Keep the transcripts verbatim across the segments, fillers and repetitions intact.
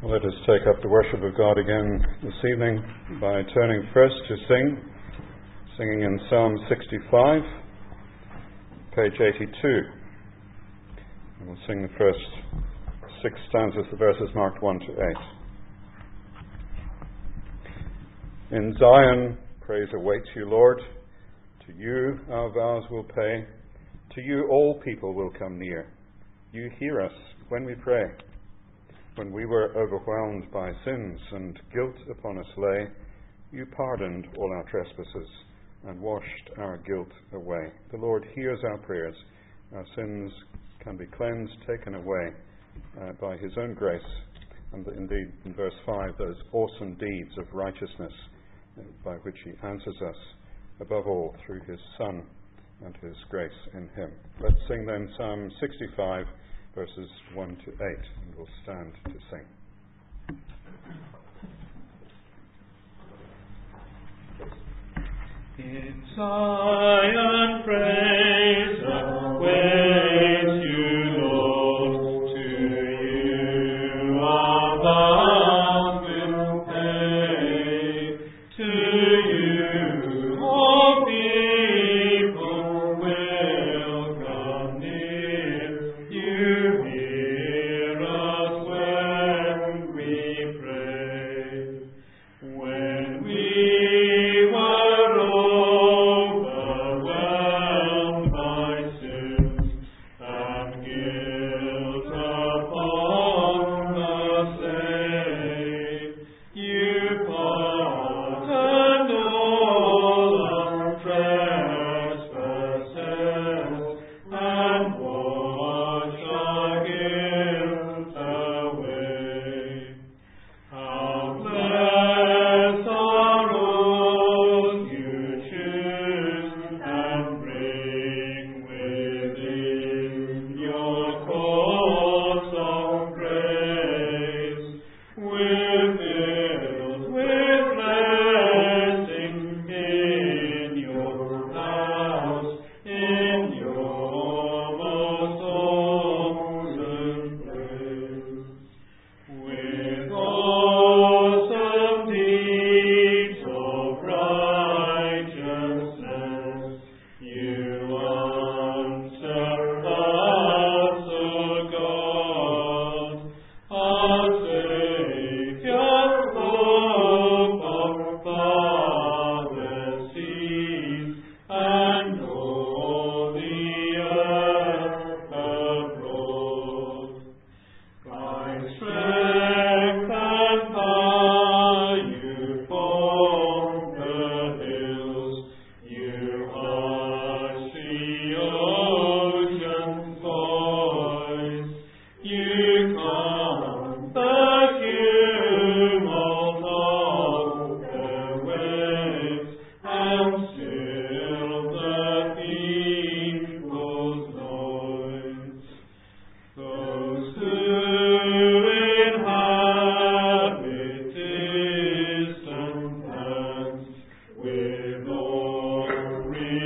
Let us take up the worship of God again this evening by turning first to sing, singing in Psalm sixty-five, page eighty-two. And we'll sing the first six stanzas, the verses marked one to eight. In Zion, praise awaits you, Lord. To you our vows will pay. To you all people will come near. You hear us when we pray. When we were overwhelmed by sins and guilt upon us lay, you pardoned all our trespasses and washed our guilt away. The Lord hears our prayers. Our sins can be cleansed, taken away uh, by his own grace. And indeed, in verse five, those awesome deeds of righteousness uh, by which he answers us, above all, through his Son and his grace in him. Let's sing then Psalm sixty-five, verses one to eight, and we'll stand to sing. In Zion praise awaits you, Lord. To you our vows will pay. To you all people will come near. You hear us when we pray. When we were overwhelmed by sins and guilt upon the slave, you pardoned all our trespasses and washed our guilt away. How blessed are all you choose and bring within your courts of praise. We're filled with blessing in your house, in your most holy place. With awesome deeds of righteousness, you answer us, O God, our Savior, hope of fatherless seas, and all the earth abroad. By strength and power you form the hills, you hush the ocean's voice, you calm the tumult of the waves, and still the people's noise. Those who inhabit distant lands with awe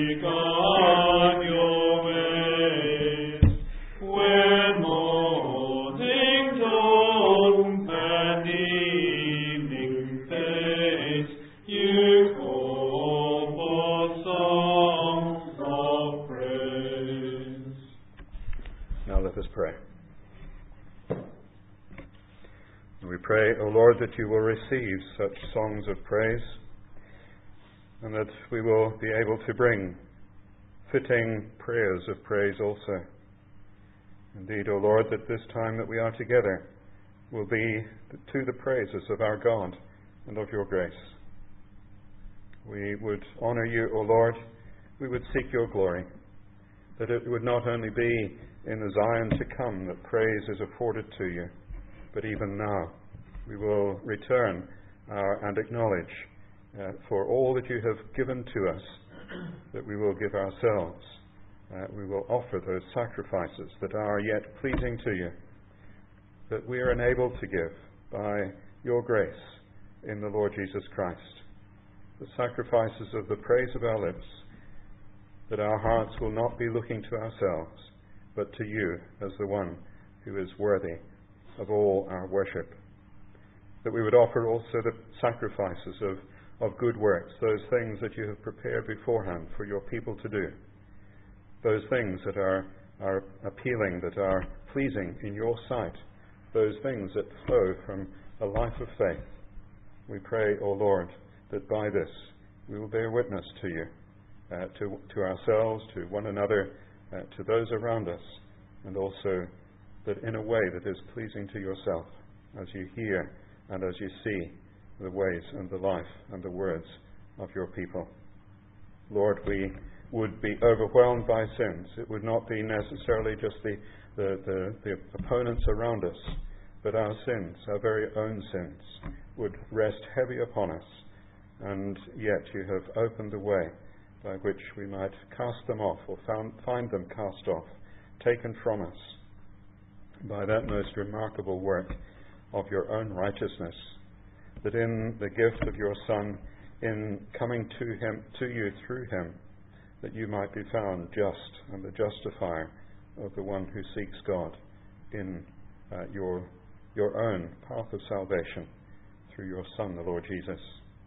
regard your ways. When morning dawn and evening fades, you call for songs of praise. Now let us pray. We pray, O Lord, that you will receive such songs of praise, and that we will be able to bring fitting prayers of praise also. Indeed, O Lord, that this time that we are together will be to the praises of our God and of your grace. We would honour you, O Lord. We would seek your glory, that it would not only be in the Zion to come that praise is afforded to you, but even now we will return our, and acknowledge uh, for all that you have given to us, that we will give ourselves. Uh, we will offer those sacrifices that are yet pleasing to you, that we are enabled to give by your grace in the Lord Jesus Christ. The sacrifices of the praise of our lips, that our hearts will not be looking to ourselves, but to you as the one who is worthy of all our worship. that we would offer also the sacrifices of, of good works, those things that you have prepared beforehand for your people to do, those things that are, are appealing, that are pleasing in your sight, those things that flow from a life of faith. We pray, O Lord, that by this we will bear witness to you, uh, to, to ourselves, to one another, uh, to those around us, and also that in a way that is pleasing to yourself, as you hear and as you see the ways and the life and the words of your people. Lord, we would be overwhelmed by sins. It would not be necessarily just the, the, the, the opponents around us, but our sins, our very own sins, would rest heavy upon us. And yet you have opened the way by which we might cast them off, or found, find them cast off, taken from us by that most remarkable work of your own righteousness, that in the gift of your Son, in coming to him, to you through him, that you might be found just and the justifier of the one who seeks God in uh, your your own path of salvation through your Son, the Lord Jesus.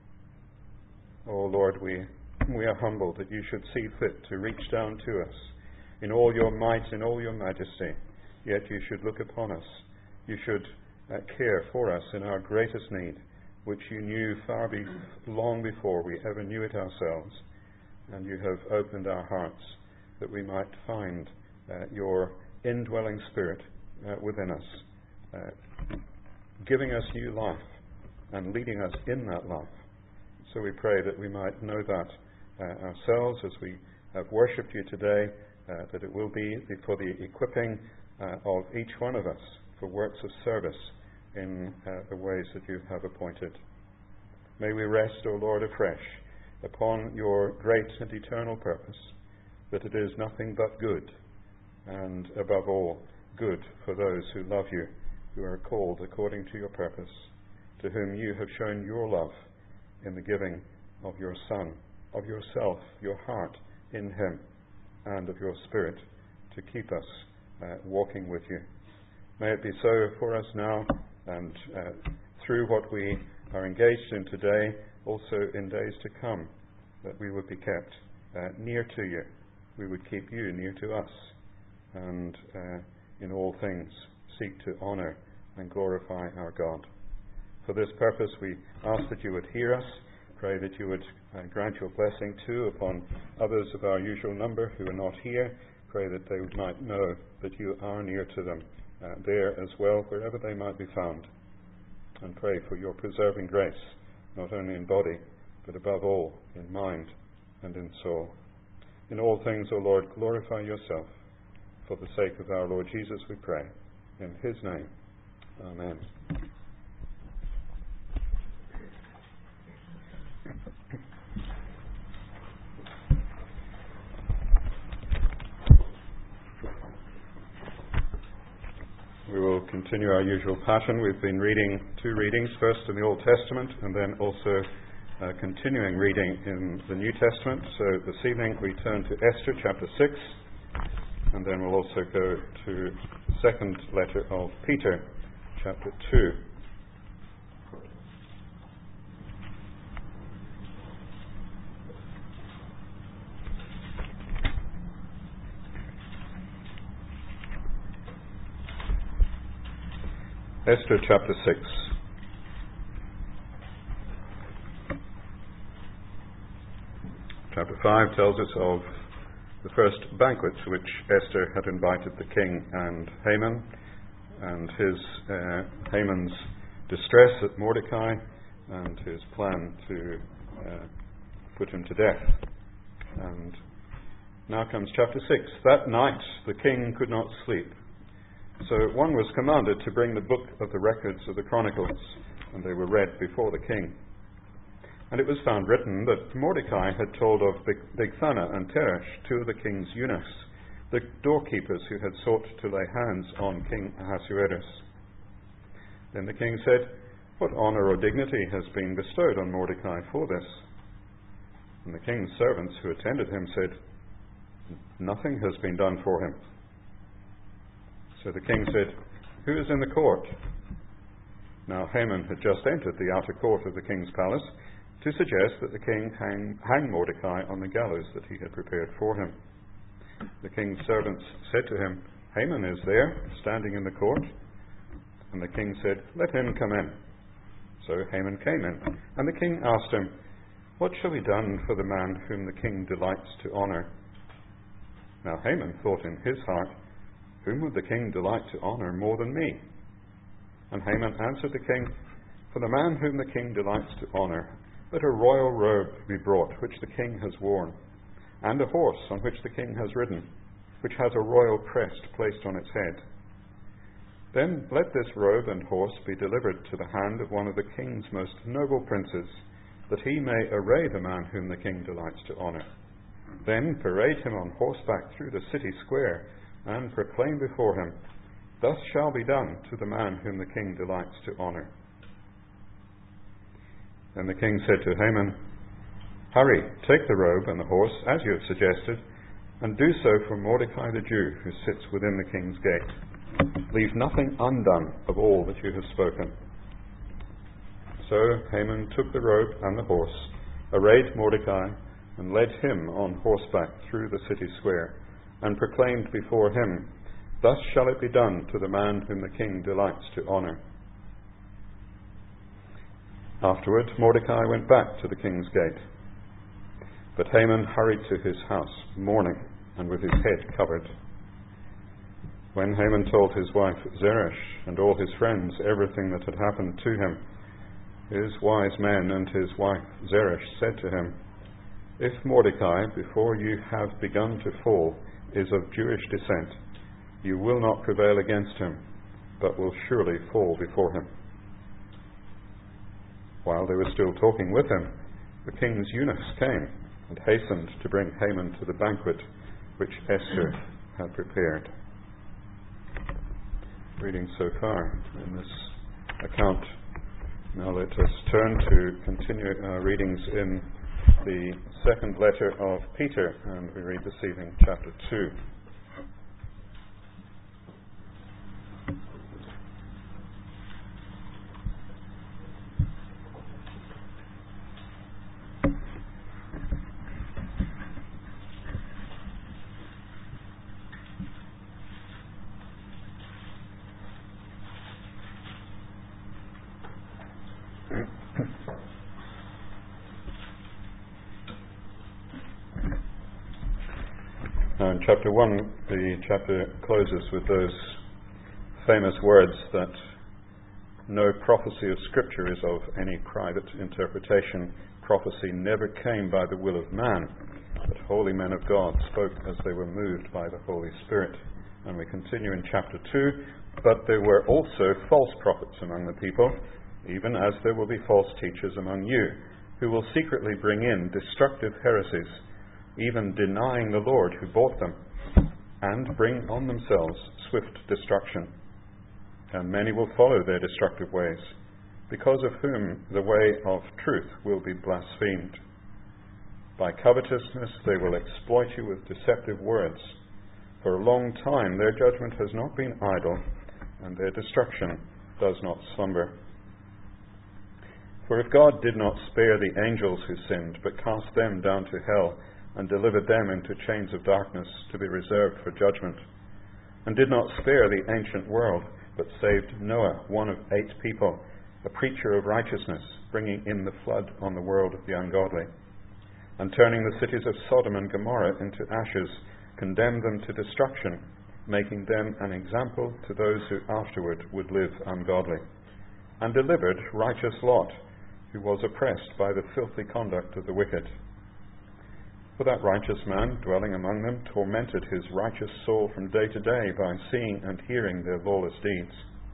Oh Lord, we we are humbled that you should see fit to reach down to us in all your might, in all your majesty, yet you should look upon us. You should uh, care for us in our greatest need, which you knew far be- long before we ever knew it ourselves. And you have opened our hearts that we might find uh, your indwelling spirit uh, within us, uh, giving us new life and leading us in that life. So we pray that we might know that uh, ourselves as we have worshipped you today, uh, that it will be for the equipping uh, of each one of us for works of service in uh, the ways that you have appointed. May we rest, O Lord, afresh upon your great and eternal purpose, that it is nothing but good, and above all, good for those who love you, who are called according to your purpose, to whom you have shown your love in the giving of your Son, of yourself, your heart in him, and of your Spirit, to keep us uh, walking with you. May it be so for us now, and uh, through what we are engaged in today, also in days to come, that we would be kept uh, near to you. We would keep you near to us, and uh, in all things seek to honour and glorify our God. For this purpose we ask that you would hear us, pray that you would uh, grant your blessing too upon others of our usual number who are not here. Pray that they might know that you are near to them uh, there as well, wherever they might be found. And pray for your preserving grace, not only in body, but above all in mind and in soul. In all things, O Lord, glorify yourself. For the sake of our Lord Jesus we pray. In his name, amen. We will continue our usual pattern. We've been reading two readings, first in the Old Testament and then also uh, continuing reading in the New Testament. So this evening we turn to Esther chapter six, and then we'll also go to the second letter of Peter chapter two. Esther chapter six. Chapter five tells us of the first banquet to which Esther had invited the king and Haman, and his uh, Haman's distress at Mordecai and his plan to uh, put him to death. And now comes chapter six. That night the king could not sleep. So one was commanded to bring the book of the records of the Chronicles, and they were read before the king. And it was found written that Mordecai had told of Bigthana and Teresh, two of the king's eunuchs, the doorkeepers who had sought to lay hands on King Ahasuerus. Then the king said, "What honour or dignity has been bestowed on Mordecai for this?" And the king's servants who attended him said, "Nothing has been done for him." So the king said, "Who is in the court?" Now Haman had just entered the outer court of the king's palace to suggest that the king hang, hang Mordecai on the gallows that he had prepared for him. The king's servants said to him, "Haman is there, standing in the court." And the king said, "Let him come in." So Haman came in, and the king asked him, "What shall be done for the man whom the king delights to honor?" Now Haman thought in his heart, "Whom would the king delight to honor more than me?" And Haman answered the king, "For the man whom the king delights to honor, let a royal robe be brought, which the king has worn, and a horse on which the king has ridden, which has a royal crest placed on its head. Then let this robe and horse be delivered to the hand of one of the king's most noble princes, that he may array the man whom the king delights to honor. Then parade him on horseback through the city square, and proclaim before him, 'Thus shall be done to the man whom the king delights to honor.'" Then the king said to Haman, "Hurry, take the robe and the horse, as you have suggested, and do so for Mordecai the Jew, who sits within the king's gate. Leave nothing undone of all that you have spoken." So Haman took the robe and the horse, arrayed Mordecai, and led him on horseback through the city square, and proclaimed before him, "Thus shall it be done to the man whom the king delights to honor." Afterward, Mordecai went back to the king's gate. But Haman hurried to his house, mourning, and with his head covered. When Haman told his wife Zeresh and all his friends everything that had happened to him, his wise men and his wife Zeresh said to him, "If Mordecai, before you have begun to fall, is of Jewish descent, you will not prevail against him, but will surely fall before him." While they were still talking with him, the king's eunuchs came and hastened to bring Haman to the banquet which Esther had prepared. Reading so far in this account. Now let us turn to continue our readings in the second letter of Peter, and we read this evening chapter two. Now in chapter one, the chapter closes with those famous words that no prophecy of Scripture is of any private interpretation. Prophecy never came by the will of man, but holy men of God spoke as they were moved by the Holy Spirit. And we continue in chapter two, "But there were also false prophets among the people, even as there will be false teachers among you, who will secretly bring in destructive heresies, even denying the Lord who bought them, and bring on themselves swift destruction. And many will follow their destructive ways, because of whom the way of truth will be blasphemed. By covetousness they will exploit you with deceptive words. For a long time their judgment has not been idle, and their destruction does not slumber. For if God did not spare the angels who sinned, but cast them down to hell, and delivered them into chains of darkness to be reserved for judgment, and did not spare the ancient world, but saved Noah, one of eight people, a preacher of righteousness, bringing in the flood on the world of the ungodly, and turning the cities of Sodom and Gomorrah into ashes, condemned them to destruction, making them an example to those who afterward would live ungodly, and delivered righteous Lot, who was oppressed by the filthy conduct of the wicked. For that righteous man, dwelling among them, tormented his righteous soul from day to day by seeing and hearing their lawless deeds.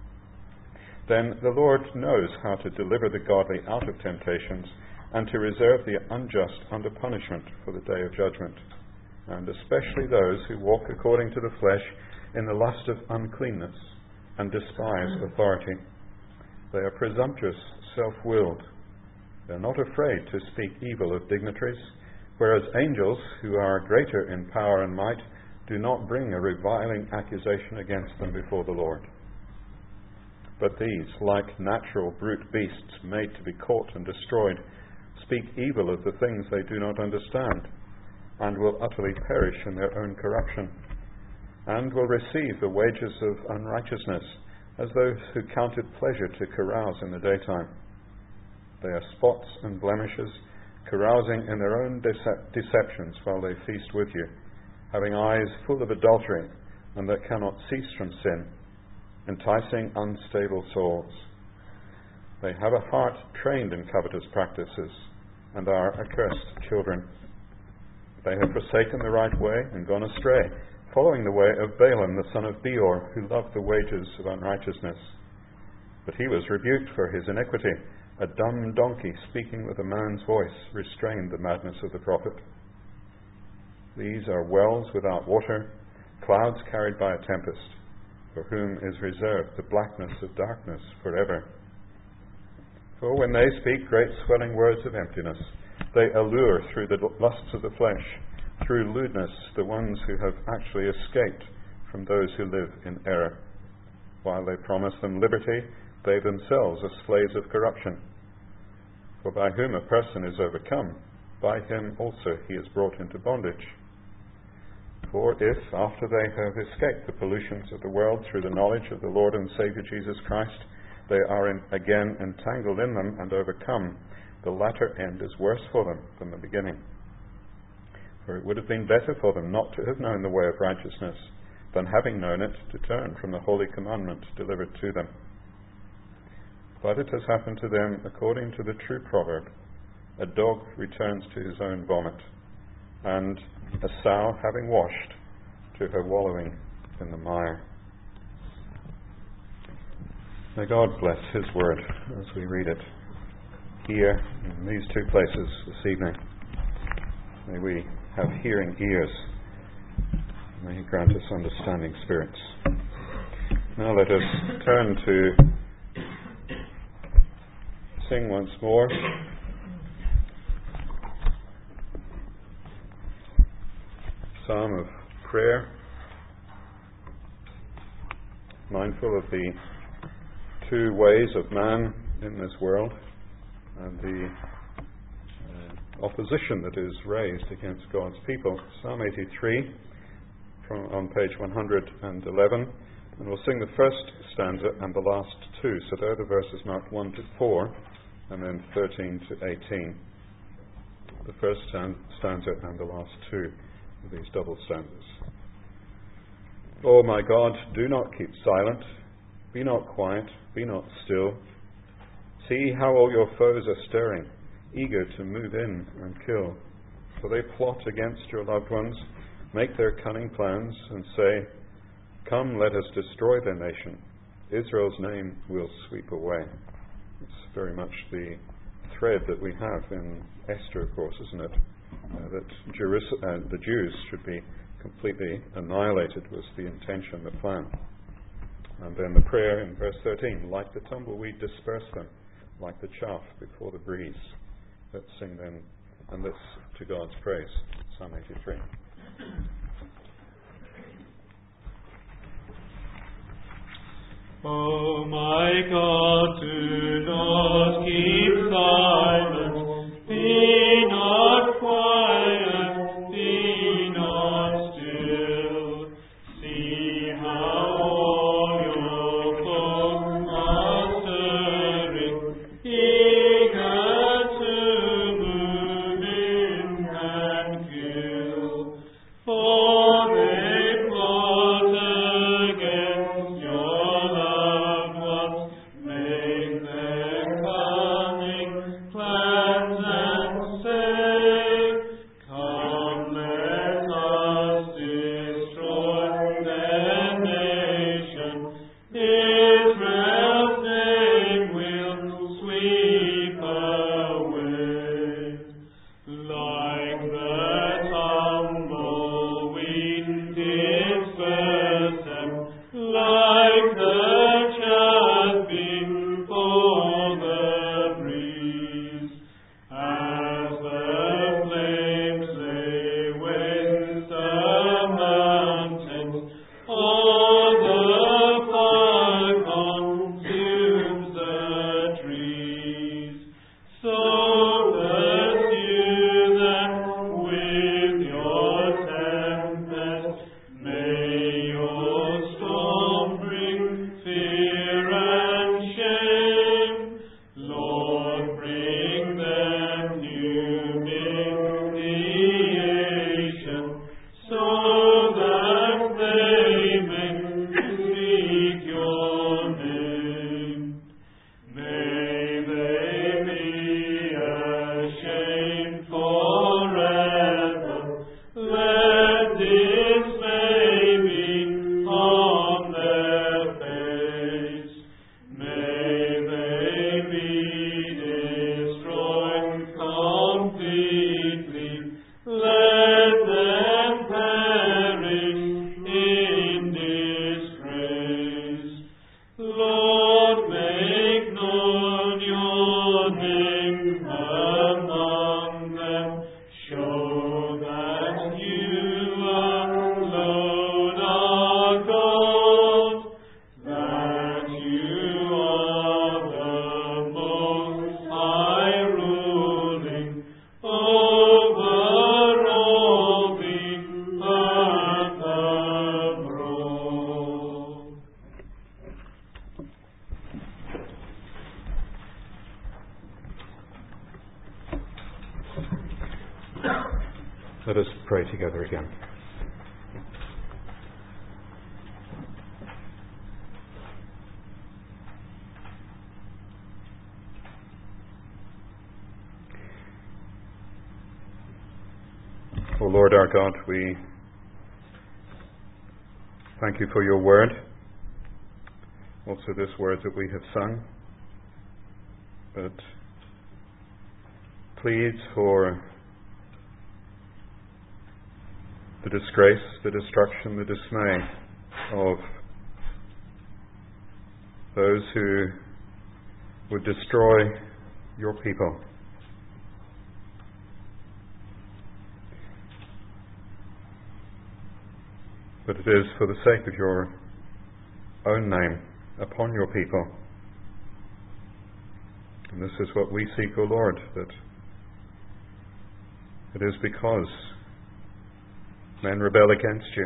Then the Lord knows how to deliver the godly out of temptations, and to reserve the unjust under punishment for the day of judgment, and especially those who walk according to the flesh in the lust of uncleanness, and despise authority. They are presumptuous, self-willed. They are not afraid to speak evil of dignitaries, whereas angels, who are greater in power and might, do not bring a reviling accusation against them before the Lord. But these, like natural brute beasts made to be caught and destroyed, speak evil of the things they do not understand, and will utterly perish in their own corruption, and will receive the wages of unrighteousness, as those who counted pleasure to carouse in the daytime. They are spots and blemishes, carousing in their own dece- deceptions while they feast with you, having eyes full of adultery, and that cannot cease from sin, enticing unstable souls. They have a heart trained in covetous practices, and are accursed children. They have forsaken the right way and gone astray, following the way of Balaam the son of Beor, who loved the wages of unrighteousness. But he was rebuked for his iniquity. A dumb donkey speaking with a man's voice restrained the madness of the prophet. These are wells without water, clouds carried by a tempest, for whom is reserved the blackness of darkness forever. For when they speak great swelling words of emptiness, they allure through the lusts of the flesh, through lewdness, the ones who have actually escaped from those who live in error. While they promise them liberty, they themselves are slaves of corruption. For by whom a person is overcome, by him also he is brought into bondage. For if, after they have escaped the pollutions of the world through the knowledge of the Lord and Saviour Jesus Christ, they are in, again entangled in them and overcome, the latter end is worse for them than the beginning. For it would have been better for them not to have known the way of righteousness, than having known it, to turn from the holy commandment delivered to them. But it has happened to them according to the true proverb, a dog returns to his own vomit, and a sow having washed, to her wallowing in the mire. May God bless his word as we read it here in these two places this evening. May we have hearing ears. May he grant us understanding spirits. Now let us turn to sing once more. Psalm of prayer, mindful of the two ways of man in this world and the uh, opposition that is raised against God's people. Psalm eighty-three from on page one hundred eleven, and we'll sing the first stanza and the last two. So there are the verses marked one to four and then thirteen to eighteen. The first stanza and the last two of these double stanzas. O my God, do not keep silent, be not quiet, be not still. See how all your foes are stirring, eager to move in and kill. For they plot against your loved ones, make their cunning plans, and say, come, let us destroy their nation. Israel's name will sweep away. It's very much the thread that we have in Esther, of course, isn't it? Uh, that Jerus- uh, the Jews should be completely annihilated was the intention, the plan. And then the prayer in verse thirteen, like the tumbleweed disperse them, like the chaff before the breeze. Let's sing then, and let's to God's praise, Psalm eighty-three. O my God, do not keep silent, be not quiet, be not still. See how all your foes are stirring, eager to move in and kill. For they plot against your loved ones, make their Let us pray together again. O Lord our God, we thank you for your word, also this word that we have sung, but pleads for the disgrace, the destruction, the dismay of those who would destroy your people. But it is for the sake of your own name upon your people. And this is what we seek, O Lord, that it is because men rebel against you.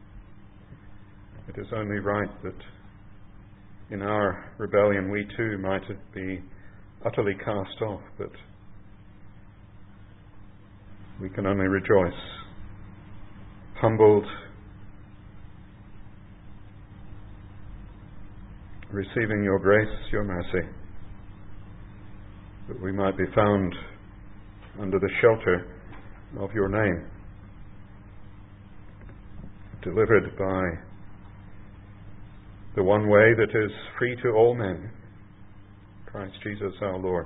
It is only right that in our rebellion we too might be utterly cast off, but we can only rejoice, humbled, receiving your grace, your mercy, that we might be found under the shelter of your name, delivered by the one way that is free to all men, Christ Jesus our Lord.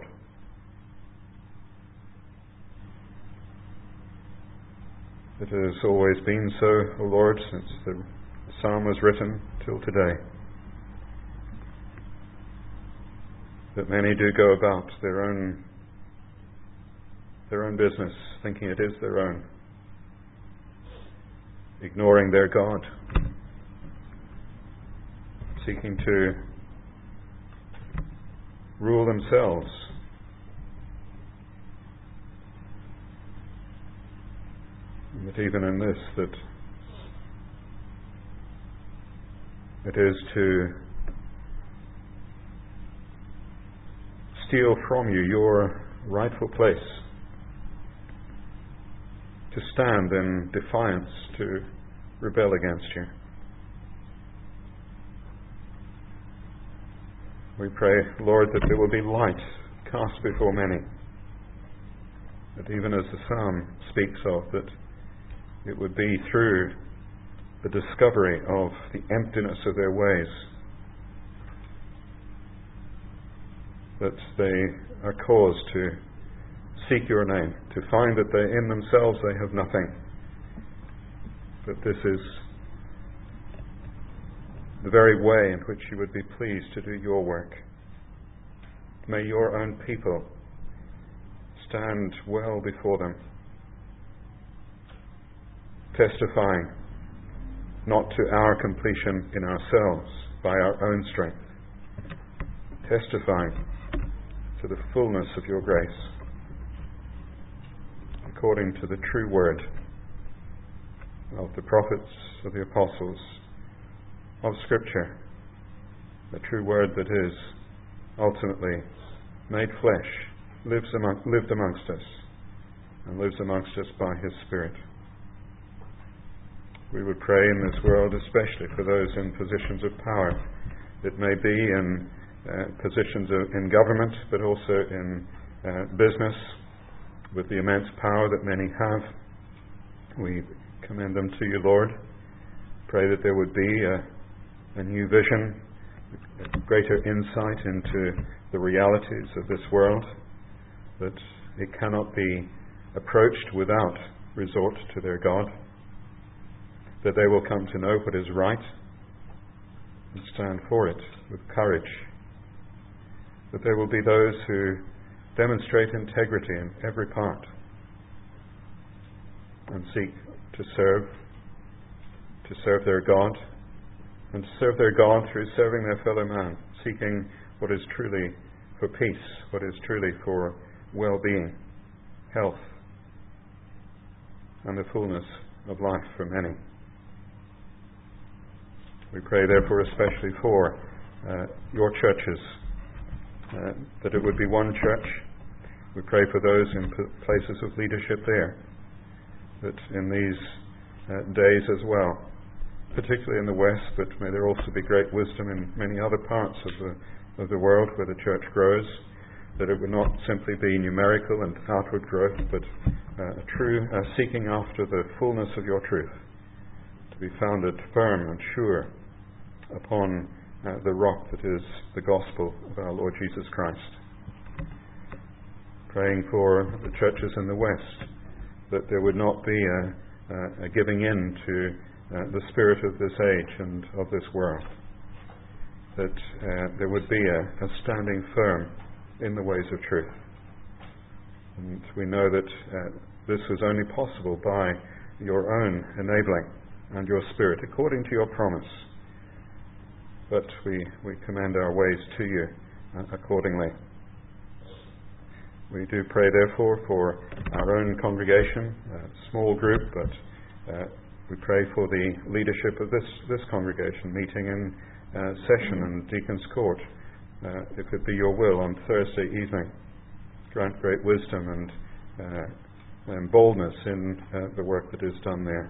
It has always been so, O Lord, since the psalm was written till today, that many do go about their own their own business, thinking it is their own, ignoring their God, seeking to rule themselves. And that even in this, that it is to steal from you your rightful place, to stand in defiance, to rebel against you. We pray, Lord, that there will be light cast before many, that even as the psalm speaks of, that it would be through the discovery of the emptiness of their ways that they are caused to seek your name, to find that they in themselves they have nothing, but this is the very way in which you would be pleased to do your work. May your own people stand well before them, testifying not to our completion in ourselves by our own strength, testifying to the fullness of your grace, according to the true word of the prophets, of the apostles, of Scripture, the true word that is ultimately made flesh, lives among, lived amongst us, and lives amongst us by His Spirit. We would pray in this world, especially for those in positions of power. It may be in uh, positions of, in government, but also in uh, business, with the immense power that many have. We commend them to you, Lord. Pray that there would be a, a new vision, a greater insight into the realities of this world, that it cannot be approached without resort to their God, that they will come to know what is right and stand for it with courage, that there will be those who demonstrate integrity in every part and seek to serve, to serve their God, and to serve their God through serving their fellow man, seeking what is truly for peace, what is truly for well-being, health, and the fullness of life for many. We pray therefore especially for uh, your churches, uh, that it would be one church. We pray for those in p- places of leadership there, that in these uh, days as well, particularly in the West, but may there also be great wisdom in many other parts of the of the world where the church grows, that it would not simply be numerical and outward growth, but uh, a true uh, seeking after the fullness of your truth, to be founded firm and sure upon uh, the rock that is the gospel of our Lord Jesus Christ. Praying for the churches in the West, that there would not be a, a giving in to uh, the spirit of this age and of this world, that uh, there would be a, a standing firm in the ways of truth. And we know that uh, this was only possible by your own enabling and your Spirit, according to your promise. But we, we commend our ways to you uh, accordingly. We do pray, therefore, for our own congregation, a small group, but uh, we pray for the leadership of this, this congregation meeting in uh, session in Deacon's Court. Uh, if it be your will, on Thursday evening. Grant great wisdom and, uh, and boldness in uh, the work that is done there.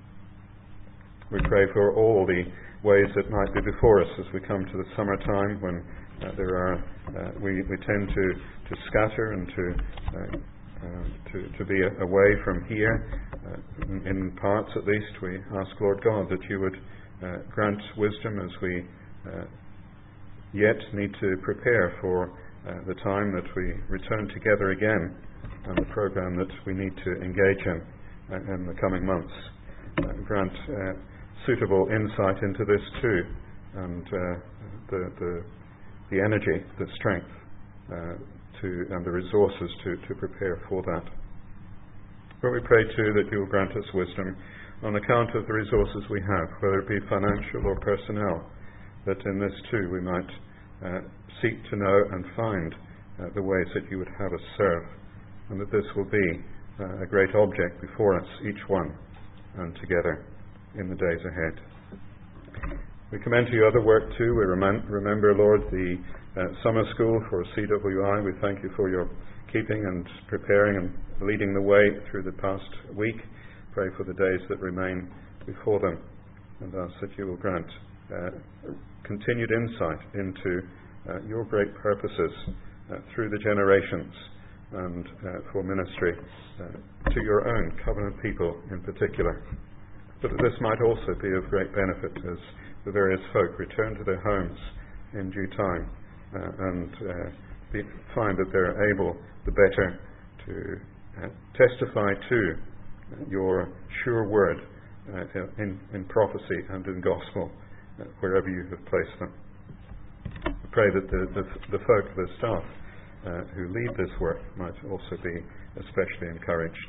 We pray for all the ways that might be before us as we come to the summertime, when uh, there are uh, we, we tend to, to scatter and to uh, uh, to, to be a, away from here. Uh, in, in parts, at least, we ask, Lord God, that you would uh, grant wisdom as we uh, yet need to prepare for uh, the time that we return together again, and the program that we need to engage in uh, in the coming months. Uh, grant uh, suitable insight into this too, and uh, the, the the energy, the strength, uh, to and the resources to, to prepare for that. But we pray too that you will grant us wisdom on account of the resources we have, whether it be financial or personnel, that in this too we might uh, seek to know and find uh, the ways that you would have us serve, and that this will be uh, a great object before us, each one, and together in the days ahead. We commend to you other work too. We rem- remember, Lord, the uh, summer school for C W I. We thank you for your keeping and preparing and leading the way through the past week. Pray for the days that remain before them, and ask that you will grant uh, continued insight into uh, your great purposes uh, through the generations, and uh, for ministry uh, to your own covenant people in particular. But that this might also be of great benefit as the various folk return to their homes in due time uh, and uh, be, find that they're able the better to uh, testify to your sure word uh, in, in prophecy and in gospel uh, wherever you have placed them. We pray that the, the, the folk, the staff uh, who lead this work might also be especially encouraged.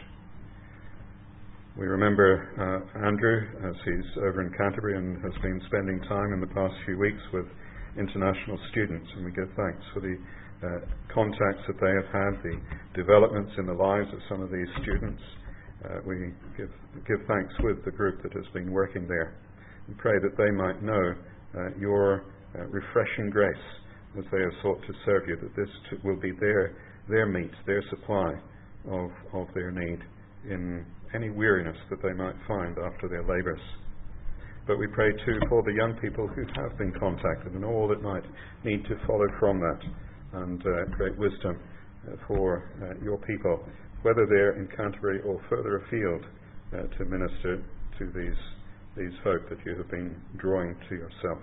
We remember uh, Andrew as he's over in Canterbury and has been spending time in the past few weeks with international students, and we give thanks for the uh, contacts that they have had, the developments in the lives of some of these students. Uh, we give, give thanks with the group that has been working there, and pray that they might know uh, your uh, refreshing grace as they have sought to serve you, that this t- will be their, their meat, their supply of, of their need in any weariness that they might find after their labours. But we pray too for the young people who have been contacted and all that might need to follow from that, and uh, great wisdom uh, for uh, your people, whether they're in Canterbury or further afield, uh, to minister to these these folk that you have been drawing to yourself.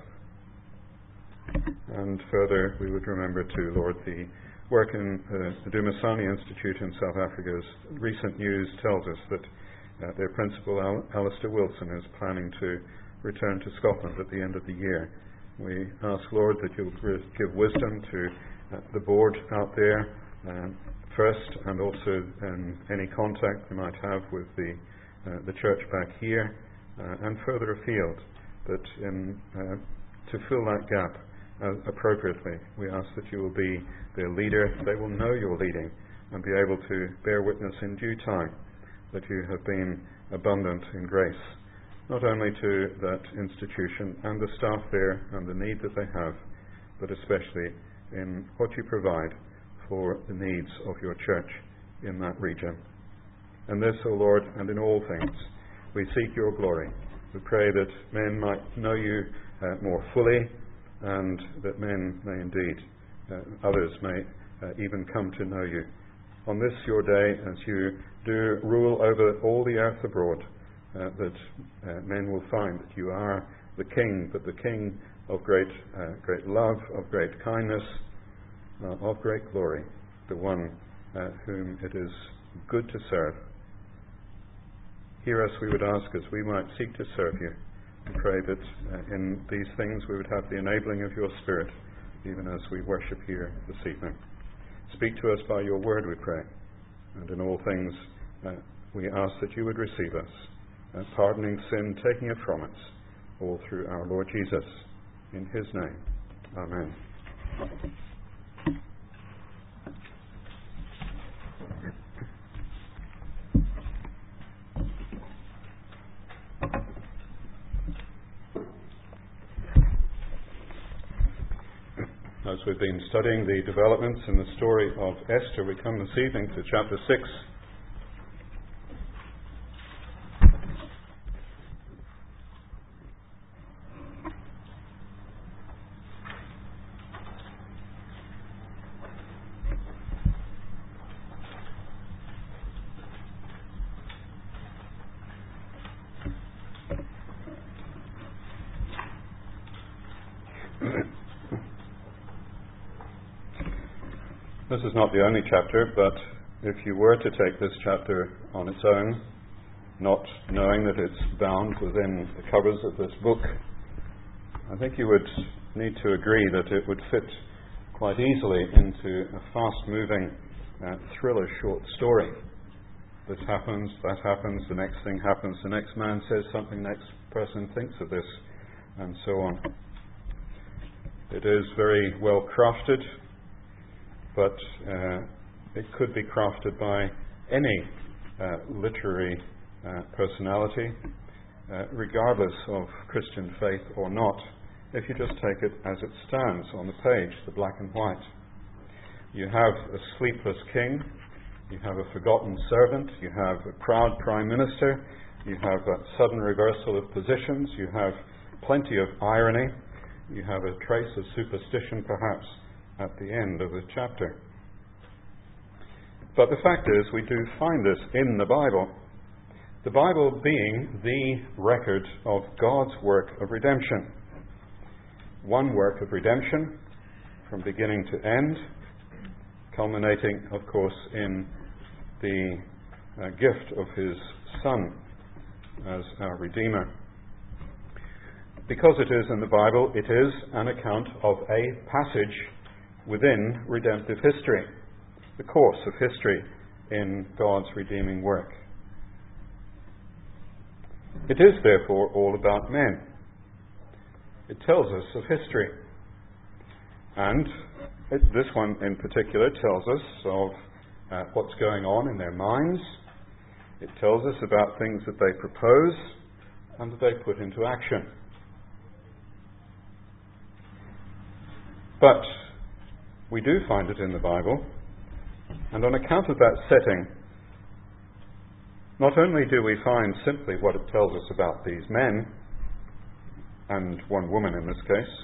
And further, we would remember too, Lord, the work in uh, the Dumasani Institute in South Africa. Recent news tells us that uh, their principal, Al- Alistair Wilson, is planning to return to Scotland at the end of the year. We ask, Lord, that you'll give wisdom to uh, the board out there um, first, and also um, any contact they might have with the uh, the church back here uh, and further afield, that in, uh, to fill that gap Uh, appropriately, we ask that you will be their leader. They will know your leading and be able to bear witness in due time that you have been abundant in grace, not only to that institution and the staff there and the need that they have, but especially in what you provide for the needs of your church in that region. And this, O Lord, and in all things, we seek your glory. We pray that men might know you uh, more fully, and that men may indeed, uh, others may uh, even come to know you. On this your day, as you do rule over all the earth abroad, uh, that uh, men will find that you are the King, but the King of great, uh, great love, of great kindness, uh, of great glory, the one uh, whom it is good to serve. Hear us, we would ask, as we might seek to serve you, and pray that uh, in these things we would have the enabling of your Spirit, even as we worship here this evening. Speak to us by your word, we pray, and in all things uh, we ask that you would receive us, uh, pardoning sin, taking it from us, all through our Lord Jesus. In his name, amen. As we've been studying the developments in the story of Esther, we come this evening to chapter six. This is not the only chapter, but if you were to take this chapter on its own, not knowing that it's bound within the covers of this book, I think you would need to agree that it would fit quite easily into a fast-moving uh, thriller short story. This happens, that happens, the next thing happens, the next man says something, next person thinks of this, and so on. It is very well crafted, but uh, it could be crafted by any uh, literary uh, personality, uh, regardless of Christian faith or not, if you just take it as it stands on the page, the black and white. You have a sleepless king, you have a forgotten servant, you have a proud prime minister, you have a sudden reversal of positions, you have plenty of irony, you have a trace of superstition perhaps at the end of the chapter. But the fact is, we do find this in the Bible. The Bible being the record of God's work of redemption. One work of redemption from beginning to end, culminating, of course, in the uh, gift of his Son as our Redeemer. Because it is in the Bible, it is an account of a passage within redemptive history, the course of history in God's redeeming work. It is therefore all about men. It tells us of history. And it, this one in particular tells us of uh, what's going on in their minds. It tells us about things that they propose and that they put into action. But we do find it in the Bible, and on account of that setting, not only do we find simply what it tells us about these men, and one woman in this case,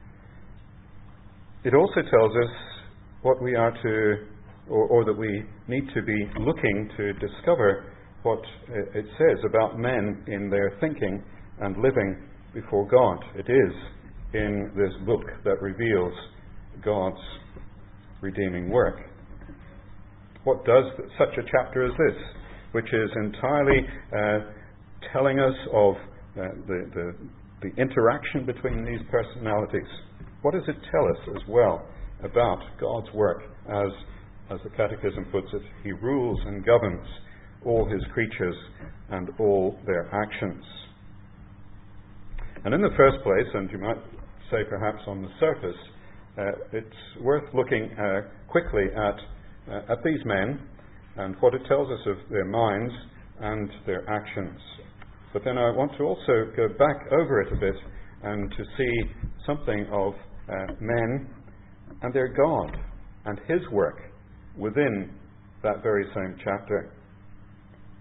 it also tells us what we are to, or, or that we need to be looking to discover what it says about men in their thinking and living before God. It is in this book that reveals God's redeeming work. What does such a chapter as this, which is entirely uh, telling us of uh, the, the, the interaction between these personalities, what does it tell us as well about God's work as, as the Catechism puts it, he rules and governs all his creatures and all their actions. And in the first place, and you might say perhaps on the surface, uh, it's worth looking uh, quickly at uh, at these men and what it tells us of their minds and their actions. But then I want to also go back over it a bit and to see something of uh, men and their God and his work within that very same chapter.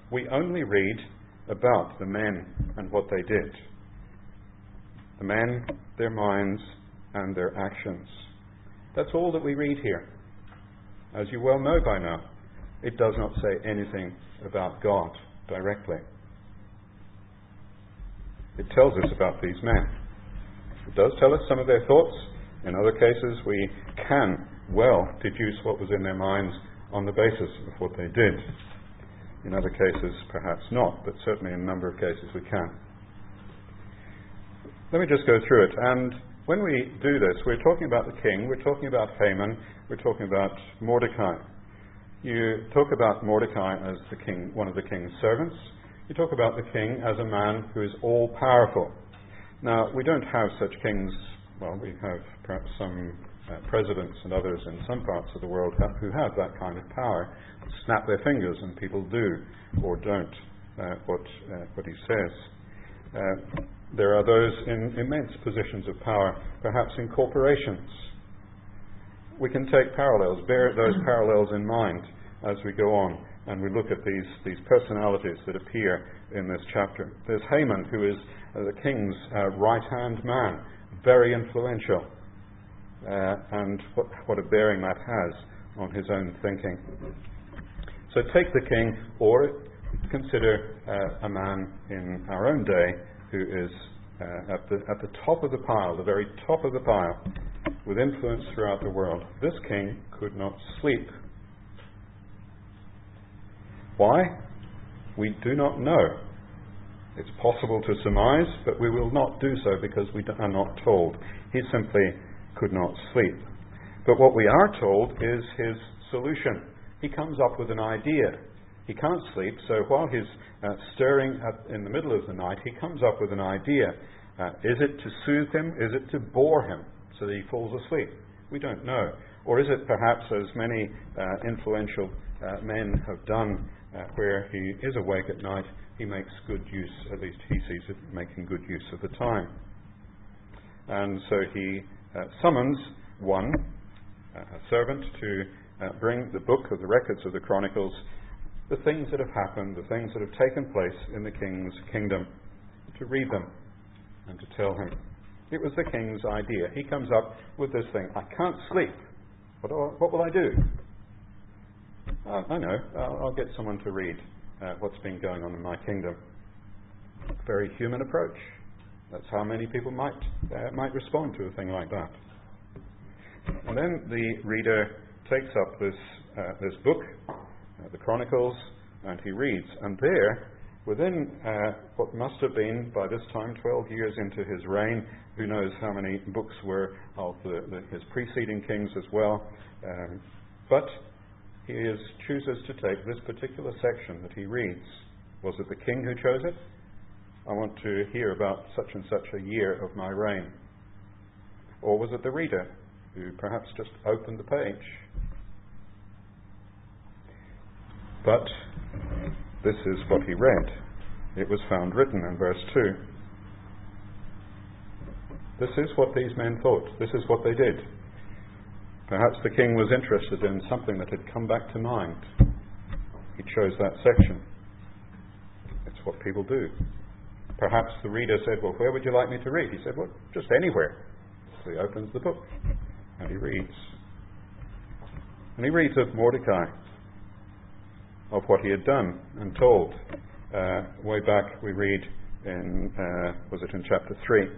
we only read about the men and what they did. The men, their minds, and their actions. That's all that we read here. As you well know by now, it does not say anything about God directly. It tells us about these men. It does tell us some of their thoughts. In other cases, we can well deduce what was in their minds on the basis of what they did. In other cases, perhaps not, but certainly in a number of cases we can. Let me just go through it. And when we do this, we're talking about the king, we're talking about Haman, we're talking about Mordecai. You talk about Mordecai as the king, one of the king's servants. You talk about the king as a man who is all-powerful. Now, we don't have such kings. Well, we have perhaps some uh, presidents and others in some parts of the world have, who have that kind of power. Snap their fingers and people do or don't uh, what, uh, what he says. Uh, there are those in immense positions of power, perhaps in corporations. We can take parallels, bear those parallels in mind as we go on and we look at these, these personalities that appear in this chapter. There's Haman, who is uh, the king's uh, right-hand man, very influential, uh, and what, what a bearing that has on his own thinking. So take the king, or consider uh, a man in our own day who is uh, at the at the top of the pile, the very top of the pile, with influence throughout the world. This king could not sleep. Why? We do not know. It's possible to surmise, but we will not do so because we are not told. He simply could not sleep. But what we are told is his solution. He comes up with an idea. He can't sleep, so while he's uh, stirring at, in the middle of the night, he comes up with an idea. Uh, is it to soothe him? Is it to bore him so that he falls asleep? We don't know. Or is it perhaps, as many uh, influential uh, men have done, uh, where he is awake at night, he makes good use, at least he sees it making good use of the time. And so he uh, summons one, uh, a servant, to uh, bring the book of the records of the Chronicles, the things that have happened, the things that have taken place in the king's kingdom, to read them and to tell him. It was the king's idea. He comes up with this thing. I can't sleep. What, do I, what will I do? Uh, I know. I'll, I'll get someone to read uh, what's been going on in my kingdom. Very human approach. That's how many people might uh, might respond to a thing like that. And then the reader takes up this uh, this book, uh, the Chronicles, and he reads. And there, within uh, what must have been, by this time, twelve years into his reign, who knows how many books were of the, the, his preceding kings as well, um, but he is, chooses to take this particular section that he reads. Was it the king who chose it? I want to hear about such and such a year of my reign. Or was it the reader who perhaps just opened the page? But this is what he read. It was found written in verse two. This is what these men thought. This is what they did. Perhaps the king was interested in something that had come back to mind. He chose that section. It's what people do. Perhaps the reader said, well, where would you like me to read? He said, well, just anywhere. So he opens the book and he reads. And he reads of Mordecai, of what he had done and told. Uh, way back we read in, uh, was it in chapter three?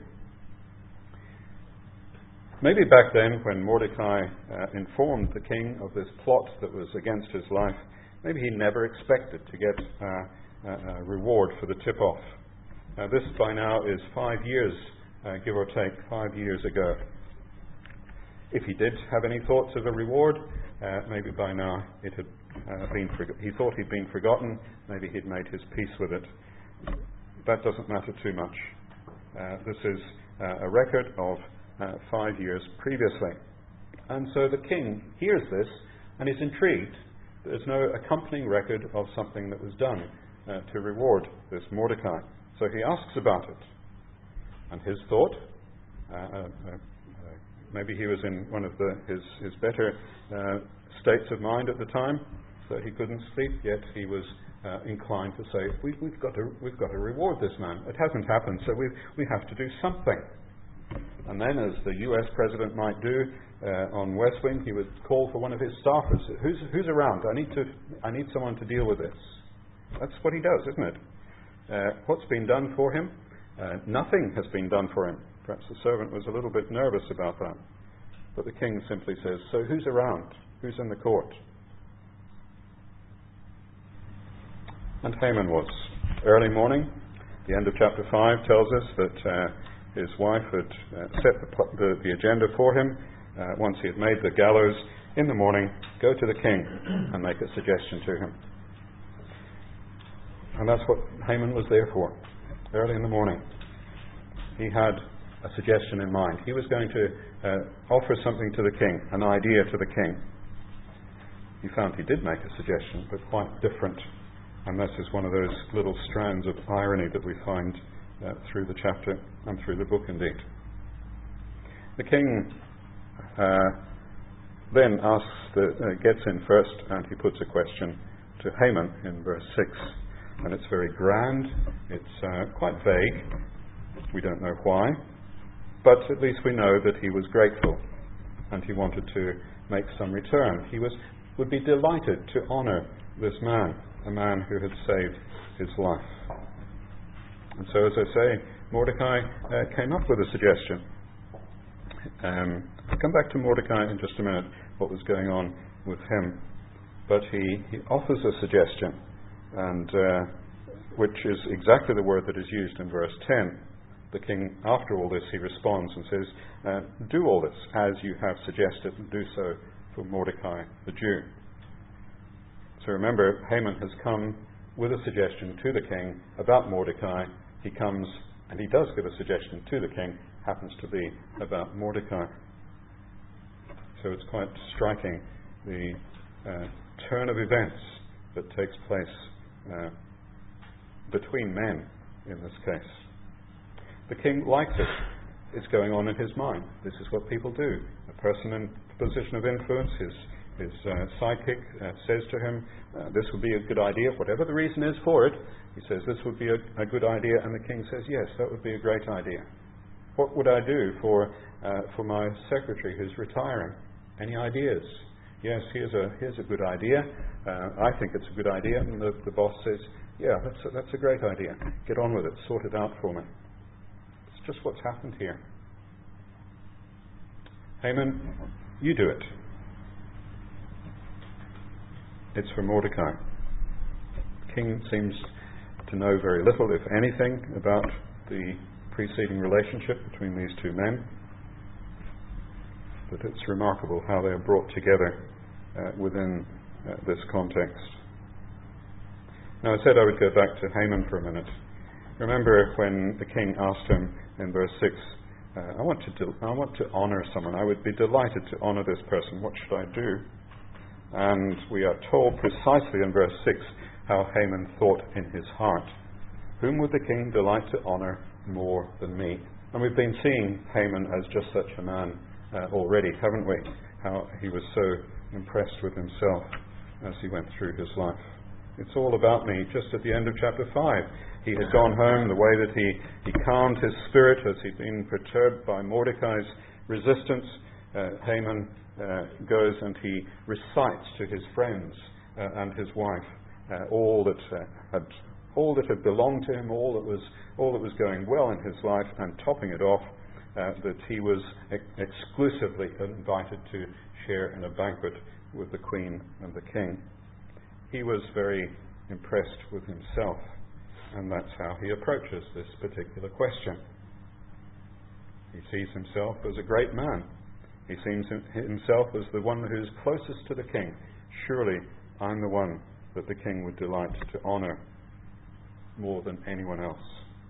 Maybe back then when Mordecai uh, informed the king of this plot that was against his life, maybe he never expected to get uh, a, a reward for the tip-off. Uh, this by now is five years, uh, give or take, five years ago. If he did have any thoughts of a reward, uh, maybe by now it had uh, been forg- he thought he'd been forgotten, maybe he'd made his peace with it. That doesn't matter too much. Uh, this is uh, a record of uh, five years previously. And so the king hears this and is intrigued. There's no accompanying record of something that was done uh, to reward this Mordecai. So he asks about it. And his thought, uh, uh, uh, maybe he was in one of the, his, his better uh, states of mind at the time, so he couldn't sleep, yet he was uh, inclined to say, we, we've got to we've got to reward this man. It hasn't happened, so we we have to do something. And then, as the U S president might do uh, on West Wing, he would call for one of his staffers. Who's who's around? I need to I need someone to deal with this. That's what he does, isn't it? Uh, what's been done for him? Uh, nothing has been done for him. Perhaps the servant was a little bit nervous about that. But the king simply says, so who's around? Who's in the court? And Haman was. Early morning, the end of chapter five tells us that uh, his wife had uh, set the, the, the agenda for him. Uh, once he had made the gallows, in the morning, go to the king and make a suggestion to him. And that's what Haman was there for. Early in the morning, he had a suggestion in mind. He was going to uh, offer something to the king, an idea to the king. He found he did make a suggestion, but quite different. And this is one of those little strands of irony that we find uh, through the chapter and through the book indeed. The king uh, then asks, the, uh, gets in first, and he puts a question to Haman in verse six. And it's very grand, it's uh, quite vague, we don't know why, but at least we know that he was grateful and he wanted to make some return. He was would be delighted to honour this man, a man who had saved his life. And so, as I say, Mordecai uh, came up with a suggestion. Um, I'll come back to Mordecai in just a minute, what was going on with him. But he, he offers a suggestion, and uh, which is exactly the word that is used in verse ten. The king, after all this, he responds and says, uh, do all this as you have suggested, and do so for Mordecai the Jew. So remember, Haman has come with a suggestion to the king about Mordecai. He comes and he does give a suggestion to the king, happens to be about Mordecai. So it's quite striking, the uh, turn of events that takes place uh, between men in this case. The king likes it. It's going on in his mind. This is what people do. A person in a position of influence, his, his uh, sidekick uh, says to him, uh, this would be a good idea, whatever the reason is for it. He says, this would be a, a good idea, and the king says, yes, that would be a great idea. What would I do for uh, for my secretary who's retiring? Any ideas? Yes, here's a here's a good idea. Uh, I think it's a good idea. And the, the boss says, yeah, that's a, that's a great idea. Get on with it. Sort it out for me. It's just what's happened here. Haman, you do it. It's for Mordecai. The king seems to know very little, if anything, about the preceding relationship between these two men. But it's remarkable how they are brought together uh, within uh, this context. Now, I said I would go back to Haman for a minute. Remember when the king asked him in verse six, uh, I want to del- I want to honour someone. I would be delighted to honour this person. What should I do? And we are told precisely in verse six how Haman thought in his heart. Whom would the king delight to honour more than me? And we've been seeing Haman as just such a man uh, already, haven't we? How he was so impressed with himself as he went through his life. It's all about me. Just at the end of chapter five, he had gone home, the way that he, he calmed his spirit as he'd been perturbed by Mordecai's resistance. Uh, Haman uh, goes and he recites to his friends uh, and his wife uh, all that uh, had all that had belonged to him, all that was all that was going well in his life, and topping it off, uh, that he was ex- exclusively invited to share in a banquet with the Queen and the King. He was very impressed with himself, and that's how he approaches this particular question. He sees himself as a great man. He sees himself as the one who's closest to the king. Surely I'm the one that the king would delight to honour more than anyone else.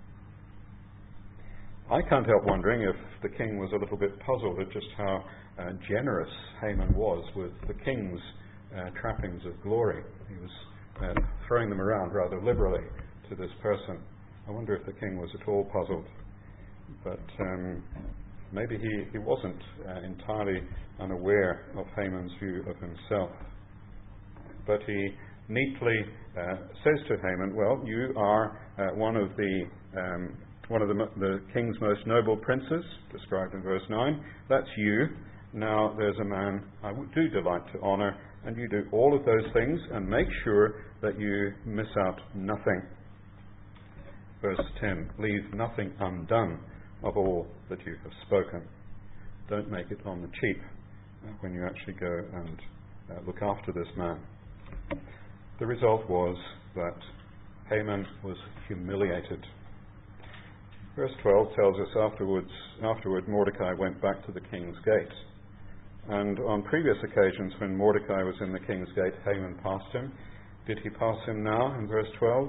I can't help wondering if the king was a little bit puzzled at just how uh, generous Haman was with the king's uh, trappings of glory. He was uh, throwing them around rather liberally to this person. I wonder if the king was at all puzzled. But um, maybe he, he wasn't uh, entirely unaware of Haman's view of himself. But he neatly uh, says to Haman, well, you are uh, one of the um, one of the, the king's most noble princes, described in verse nine. That's you. Now there's a man I do delight to honor, and you do all of those things, and make sure that you miss out nothing. Verse ten, leave nothing undone of all that you have spoken. Don't make it on the cheap uh, when you actually go and uh, look after this man. The result was that Haman was humiliated. Verse twelve tells us afterwards, afterward Mordecai went back to the king's gate. And on previous occasions when Mordecai was in the king's gate, Haman passed him. Did he pass him now in verse twelve?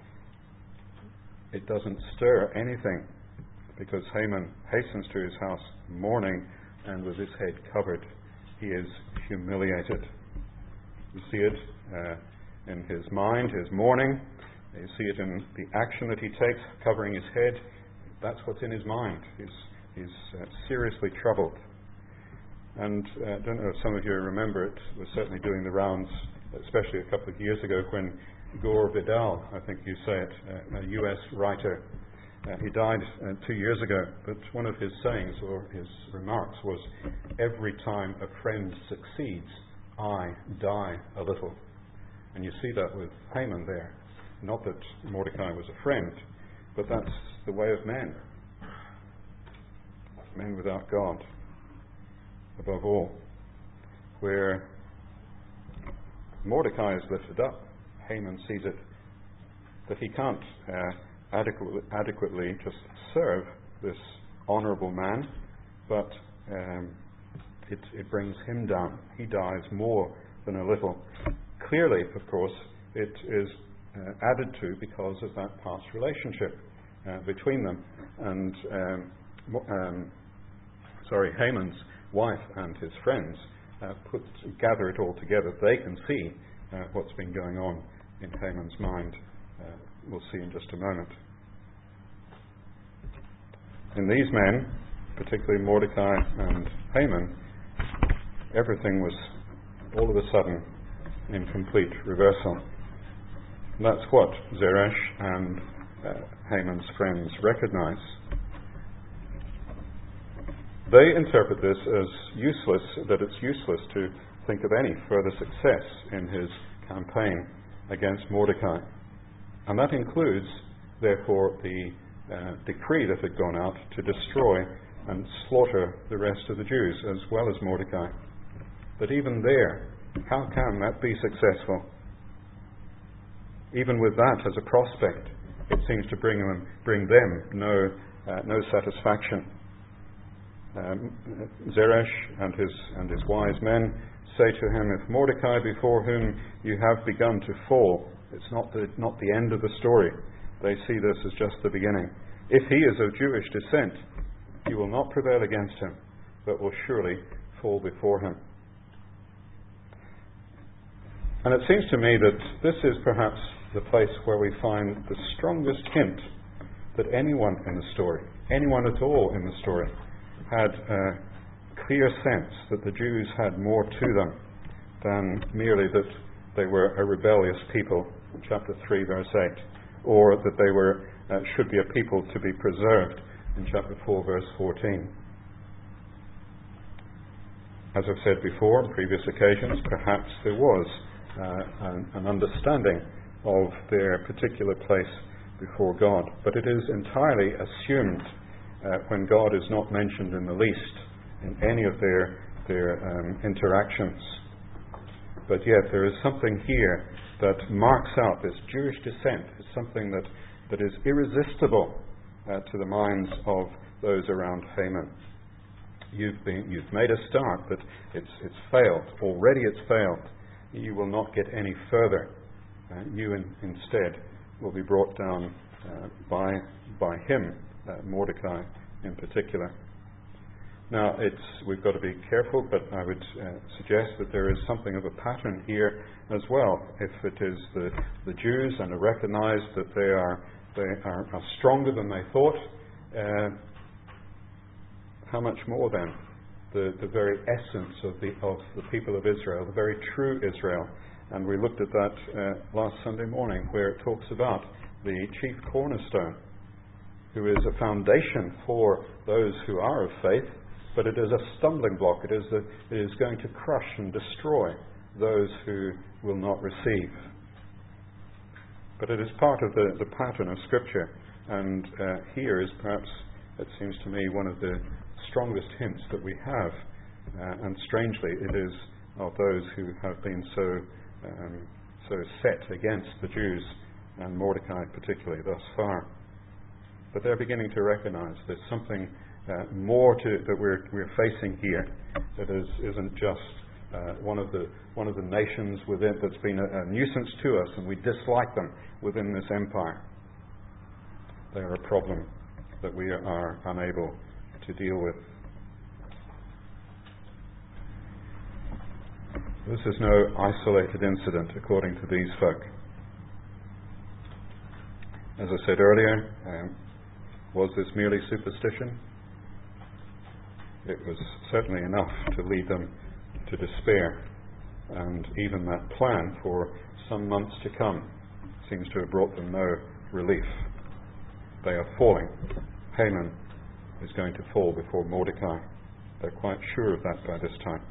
It doesn't stir anything, because Haman hastens to his house mourning and with his head covered. He is humiliated. You see it uh, in his mind, his mourning. You see it in the action that he takes, covering his head. That's what's in his mind. He's, he's uh, seriously troubled. And uh, I don't know if some of you remember, it was certainly doing the rounds, especially a couple of years ago when Gore Vidal, I think you say it, uh, a U S writer, uh, he died uh, two years ago, but one of his sayings or his remarks was, every time a friend succeeds, I die a little. And you see that with Haman there. Not that Mordecai was a friend, but that's the way of men. Men without God, above all. Where Mordecai is lifted up, Haman sees it that he can't uh, adequately, adequately just serve this honourable man, but um, it, it brings him down. He dies more than a little. Clearly, of course, it is uh, added to because of that past relationship uh, between them. And um, um, sorry, Haman's wife and his friends uh, put gather it all together. They can see uh, what's been going on in Haman's mind. Uh, we'll see in just a moment. In these men, particularly Mordecai and Haman, everything was all of a sudden in complete reversal. And that's what Zeresh and uh, Haman's friends recognize. They interpret this as useless, that it's useless to think of any further success in his campaign against Mordecai. And that includes, therefore, the uh, decree that had gone out to destroy and slaughter the rest of the Jews, as well as Mordecai. But even there, how can that be successful? Even with that as a prospect, it seems to bring them, bring them no, uh, no satisfaction. Um, Zeresh and his and his wise men say to him, if Mordecai before whom you have begun to fall, it's not the, not the end of the story. They see this as just the beginning. If he is of Jewish descent, you will not prevail against him, but will surely fall before him. And it seems to me that this is perhaps the place where we find the strongest hint that anyone in the story, anyone at all in the story, had a clear sense that the Jews had more to them than merely that they were a rebellious people, chapter three, verse eight, or that they were uh, should be a people to be preserved, in chapter four, verse fourteen. As I've said before on previous occasions, perhaps there was uh, an, an understanding of their particular place before God, but it is entirely assumed uh, when God is not mentioned in the least in any of their their um, interactions. But yet there is something here that marks out this Jewish descent. It's something that, that is irresistible uh, to the minds of those around Haman. You've been you've made a start, but it's it's failed. Already it's failed. You will not get any further. Uh, you in, instead will be brought down uh, by by him, uh, Mordecai in particular. Now, it's we've got to be careful, but I would uh, suggest that there is something of a pattern here as well. If it is the, the Jews and are recognized that they are they are, are stronger than they thought, uh, how much more then the, the very essence of the, of the people of Israel, the very true Israel. And we looked at that uh, last Sunday morning, where it talks about the chief cornerstone, who is a foundation for those who are of faith, but it is a stumbling block. It is, a, it is going to crush and destroy those who will not receive. But it is part of the, the pattern of Scripture, and uh, here is perhaps, it seems to me, one of the strongest hints that we have, uh, and strangely it is of those who have been so um, so set against the Jews, and Mordecai particularly thus far. But they're beginning to recognize there's something uh, more to, that we're we're facing here, that is, isn't just uh, one of the one of the nations within that's been a, a nuisance to us, and we dislike them within this empire. They are a problem that we are unable to deal with. This is no isolated incident, according to these folk. As I said earlier, um, was this merely superstition? It was certainly enough to lead them to despair, and even that plan for some months to come seems to have brought them no relief. They are falling. Haman is going to fall before Mordecai. They're quite sure of that by this time.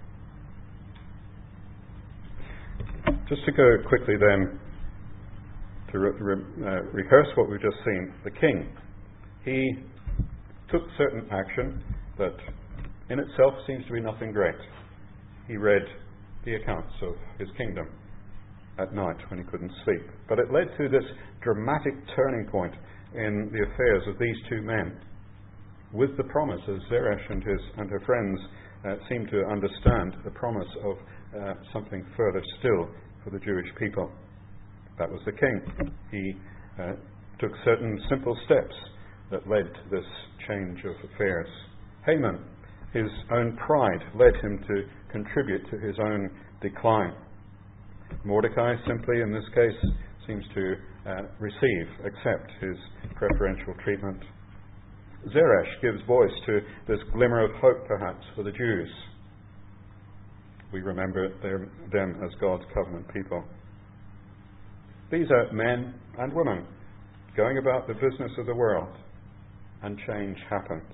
Just to go quickly then to re- re- uh, rehearse what we've just seen. The king, he took certain action that in itself seems to be nothing great. He read the accounts of his kingdom at night when he couldn't sleep. But it led to this dramatic turning point in the affairs of these two men, with the promise, as Zeresh and his and her friends uh, seem to understand, the promise of uh, something further still for the Jewish people. That was the king. He uh, took certain simple steps that led to this change of affairs. Haman, his own pride led him to contribute to his own decline. Mordecai simply, in this case, seems to uh, receive, accept his preferential treatment. Zeresh gives voice to this glimmer of hope, perhaps, for the Jews. We remember them, them as God's covenant people. These are men and women going about the business of the world, and change happens.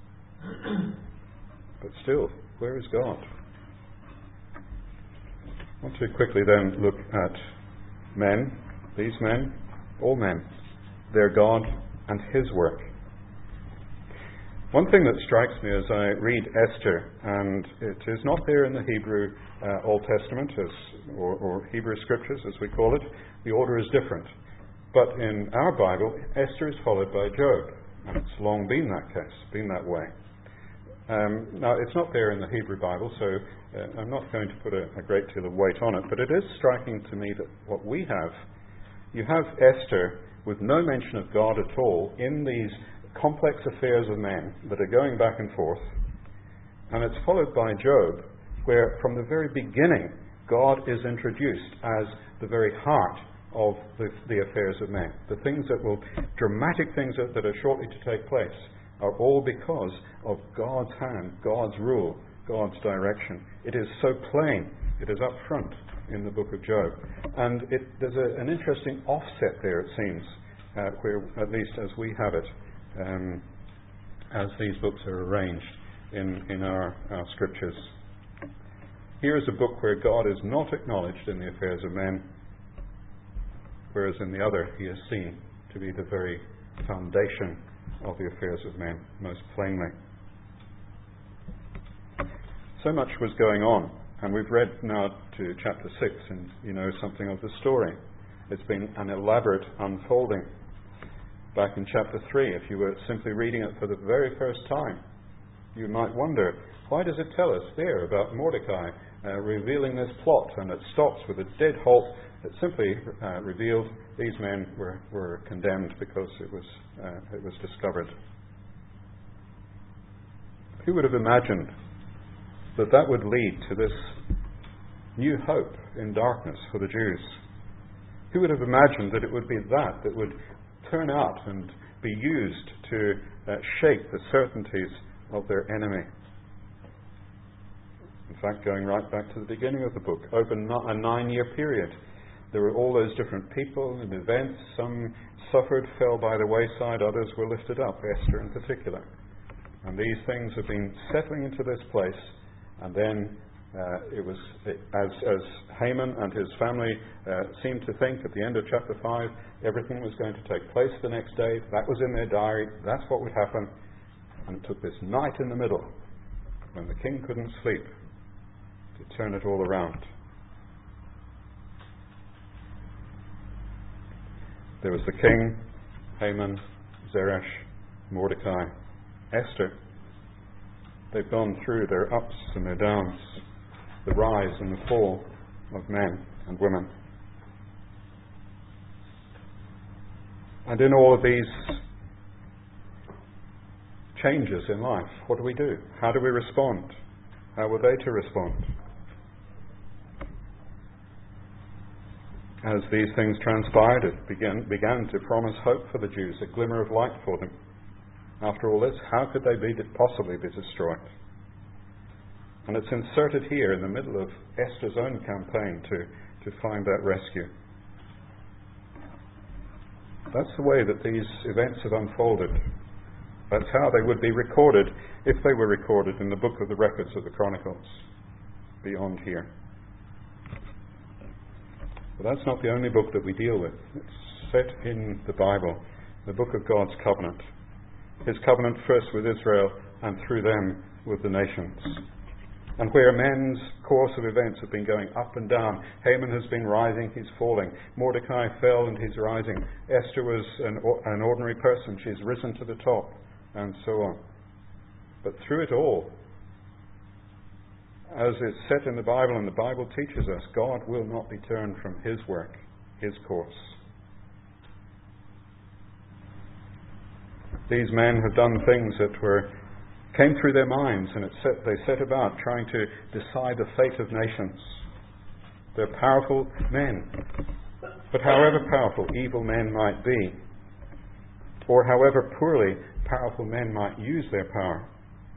But still, where is God? I want to quickly then look at men, these men, all men, their God and His work. One thing that strikes me as I read Esther, and it is not there in the Hebrew uh, Old Testament, as, or, or Hebrew Scriptures as we call it, the order is different. But in our Bible, Esther is followed by Job, and it's long been that case, been that way. Um, now, it's not there in the Hebrew Bible, so uh, I'm not going to put a, a great deal of weight on it, but it is striking to me that what we have, you have Esther with no mention of God at all in these complex affairs of men that are going back and forth, and it's followed by Job, where from the very beginning God is introduced as the very heart of the, the affairs of men. The things that will, dramatic things that, that are shortly to take place, are all because of God's hand, God's rule, God's direction. It is so plain. It is up front in the book of Job. And it, there's a, an interesting offset there, it seems, uh, where, at least as we have it, um, as these books are arranged in, in our, our scriptures. Here is a book where God is not acknowledged in the affairs of men, whereas in the other he is seen to be the very foundation of the affairs of men most plainly. So much was going on, and we've read now to chapter six, and you know something of the story. It's been an elaborate unfolding. Back in chapter three, if you were simply reading it for the very first time, you might wonder, why does it tell us there about Mordecai uh, revealing this plot? And it stops with a dead halt. It simply uh, revealed these men were, were condemned because it was uh, it was discovered. Who would have imagined that that would lead to this new hope in darkness for the Jews? Who would have imagined that it would be that that would turn out and be used to uh, shake the certainties of their enemy? fact, going right back to the beginning of the book, over a nine-year period. There were all those different people and events. Some suffered, fell by the wayside, others were lifted up, Esther in particular. And these things have been settling into this place, and then uh, it was, it, as, as Haman and his family uh, seemed to think at the end of chapter five, everything was going to take place the next day. That was in their diary. That's what would happen. And it took this night in the middle, when the king couldn't sleep, to turn it all around. There was the king, Haman, Zeresh, Mordecai, Esther. They've gone through their ups and their downs, the rise and the fall of men and women. And in all of these changes in life, what do we do? How do we respond? How were they to respond? As these things transpired, it began, began to promise hope for the Jews, a glimmer of light for them. After all this, how could they be, possibly be destroyed? And it's inserted here in the middle of Esther's own campaign to, to find that rescue. That's the way that these events have unfolded. That's how they would be recorded if they were recorded in the book of the records of the Chronicles beyond here. But that's not the only book that we deal with. It's set in the Bible, the book of God's covenant. His covenant first with Israel and through them with the nations. And where men's course of events have been going up and down, Haman has been rising, he's falling. Mordecai fell and he's rising. Esther was an, an ordinary person, she's risen to the top, and so on. But through it all, as it's set in the Bible, and the Bible teaches us, God will not be turned from his work, his course. These men have done things that were came through their minds, and it set, they set about trying to decide the fate of nations. They're powerful men. But however powerful evil men might be, or however poorly powerful men might use their power,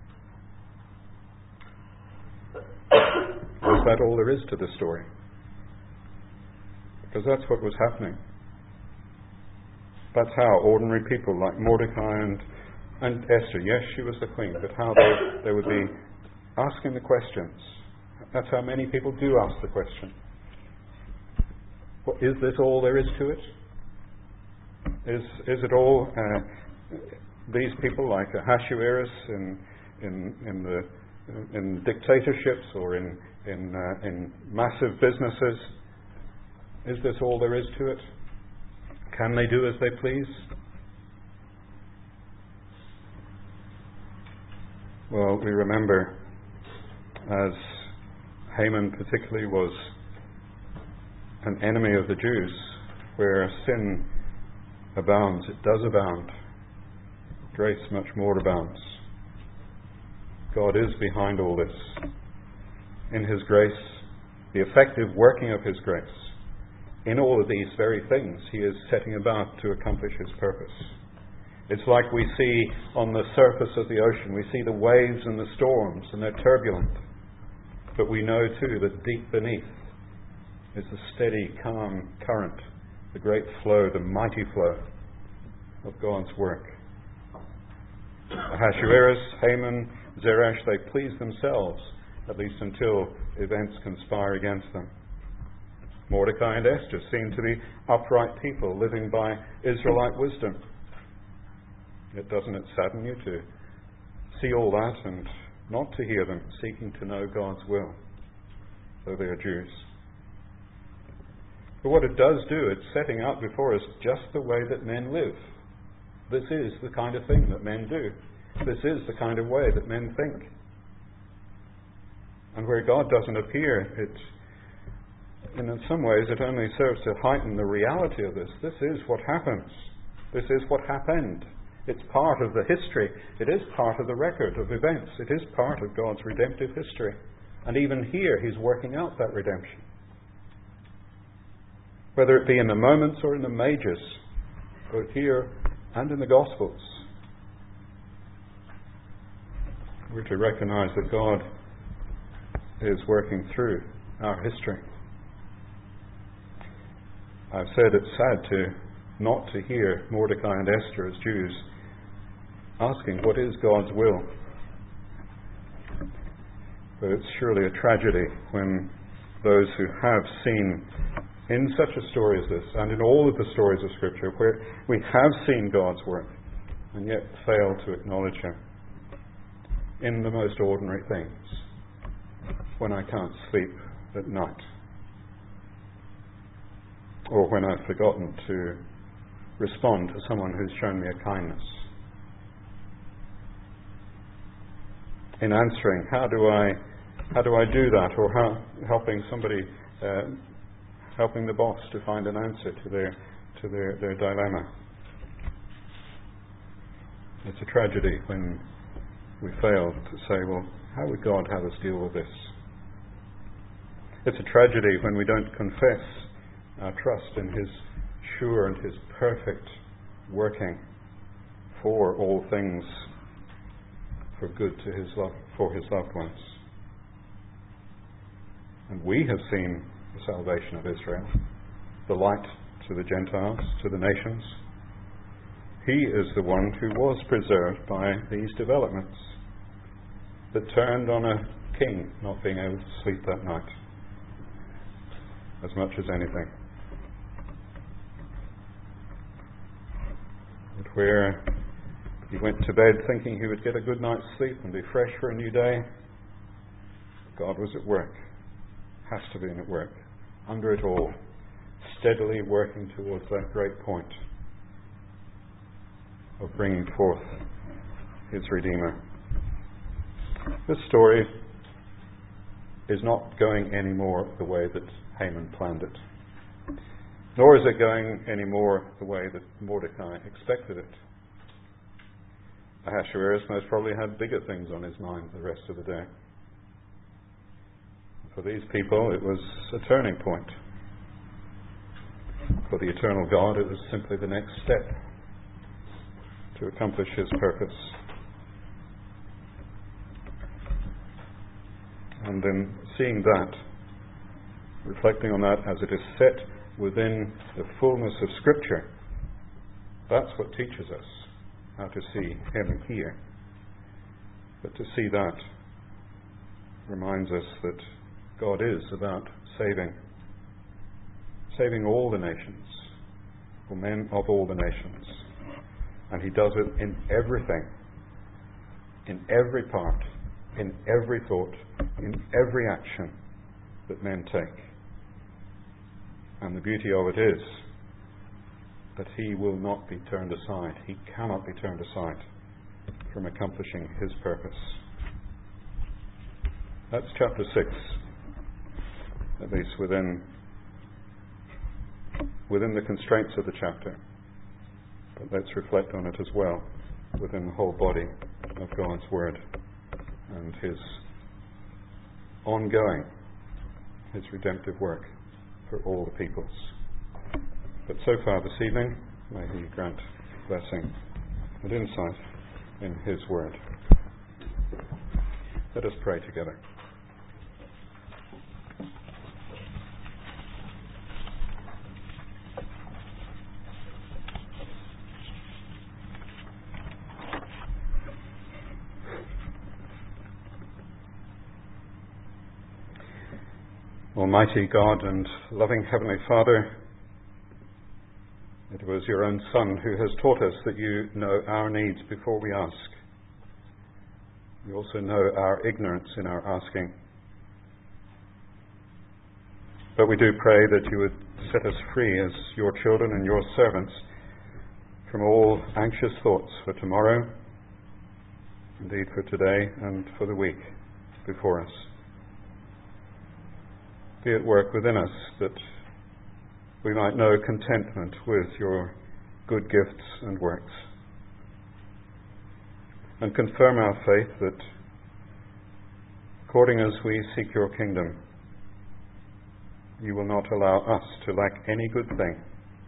is that all there is to the story? Because that's what was happening. That's how ordinary people like Mordecai and, and Esther, yes, she was the queen, but how they, they would be asking the questions. That's how many people do ask the question. Well, is this all there is to it? Is is it all uh, these people like Ahasuerus in in in the in dictatorships or in in uh, in massive businesses? Is this all there is to it? Can they do as they please? Well, we remember, as Haman particularly was an enemy of the Jews, where sin abounds, it does abound. Grace much more abounds. God is behind all this. In His grace, the effective working of His grace, in all of these very things, He is setting about to accomplish His purpose. It's like we see on the surface of the ocean, we see the waves and the storms, and they're turbulent. But we know too that deep beneath is the steady, calm current, the great flow, the mighty flow of God's work. Ahasuerus, Haman, Zeresh, they please themselves, at least until events conspire against them. Mordecai and Esther seem to be upright people living by Israelite wisdom. It doesn't it sadden you to see all that and not to hear them seeking to know God's will, though they are Jews? But what it does do, it's setting out before us just the way that men live. This is the kind of thing that men do. This is the kind of way that men think. And where God doesn't appear, it, in some ways, it only serves to heighten the reality of this. This is what happens. This is what happened. It's part of the history. It is part of the record of events. It is part of God's redemptive history. And even here, He's working out that redemption. Whether it be in the moments or in the majors, both here and in the Gospels, we're to recognize that God is working through our history. I've said it's sad to not to hear Mordecai and Esther as Jews asking what is God's will. But it's surely a tragedy when those who have seen in such a story as this, and in all of the stories of Scripture, where we have seen God's work and yet fail to acknowledge Him in the most ordinary things, when I can't sleep at night, or when I've forgotten to respond to someone who's shown me a kindness. In answering, how do I how do I do that, or how helping somebody, uh, helping the boss to find an answer to their to their, their dilemma. It's a tragedy when we fail to say, well, how would God have us deal with this? It's a tragedy when we don't confess our trust in His sure and His perfect working for all things for good to His love, for His loved ones. And we have seen the salvation of Israel, the light to the Gentiles, to the nations. He is the one who was preserved by these developments that turned on a king not being able to sleep that night as much as anything. And where he went to bed thinking he would get a good night's sleep and be fresh for a new day, God was at work, has to be at work, under it all, steadily working towards that great point of bringing forth His Redeemer. This story is not going any more the way that Haman planned it, nor is it going any more the way that Mordecai expected it. Ahasuerus most probably had bigger things on his mind the rest of the day. For these people, it was a turning point. For the eternal God, it was simply the next step to accomplish His purpose. And in seeing that, reflecting on that as it is set within the fullness of Scripture, that's what teaches us how to see Him here. But to see that reminds us that God is about saving, saving all the nations, or men of all the nations. And He does it in everything, in every part, in every thought, in every action that men take. And the beauty of it is that He will not be turned aside. He cannot be turned aside from accomplishing His purpose. That's chapter six, at least within within the constraints of the chapter. But let's reflect on it as well within the whole body of God's Word and His ongoing, His redemptive work for all the peoples. But so far this evening, may He grant blessing and insight in His Word. Let us pray together. Almighty God and loving Heavenly Father, it was Your own Son who has taught us that You know our needs before we ask. You also know our ignorance in our asking. But we do pray that You would set us free as Your children and Your servants from all anxious thoughts for tomorrow, indeed for today and for the week before us. Be at work within us that we might know contentment with Your good gifts and works. And confirm our faith that according as we seek Your kingdom, You will not allow us to lack any good thing,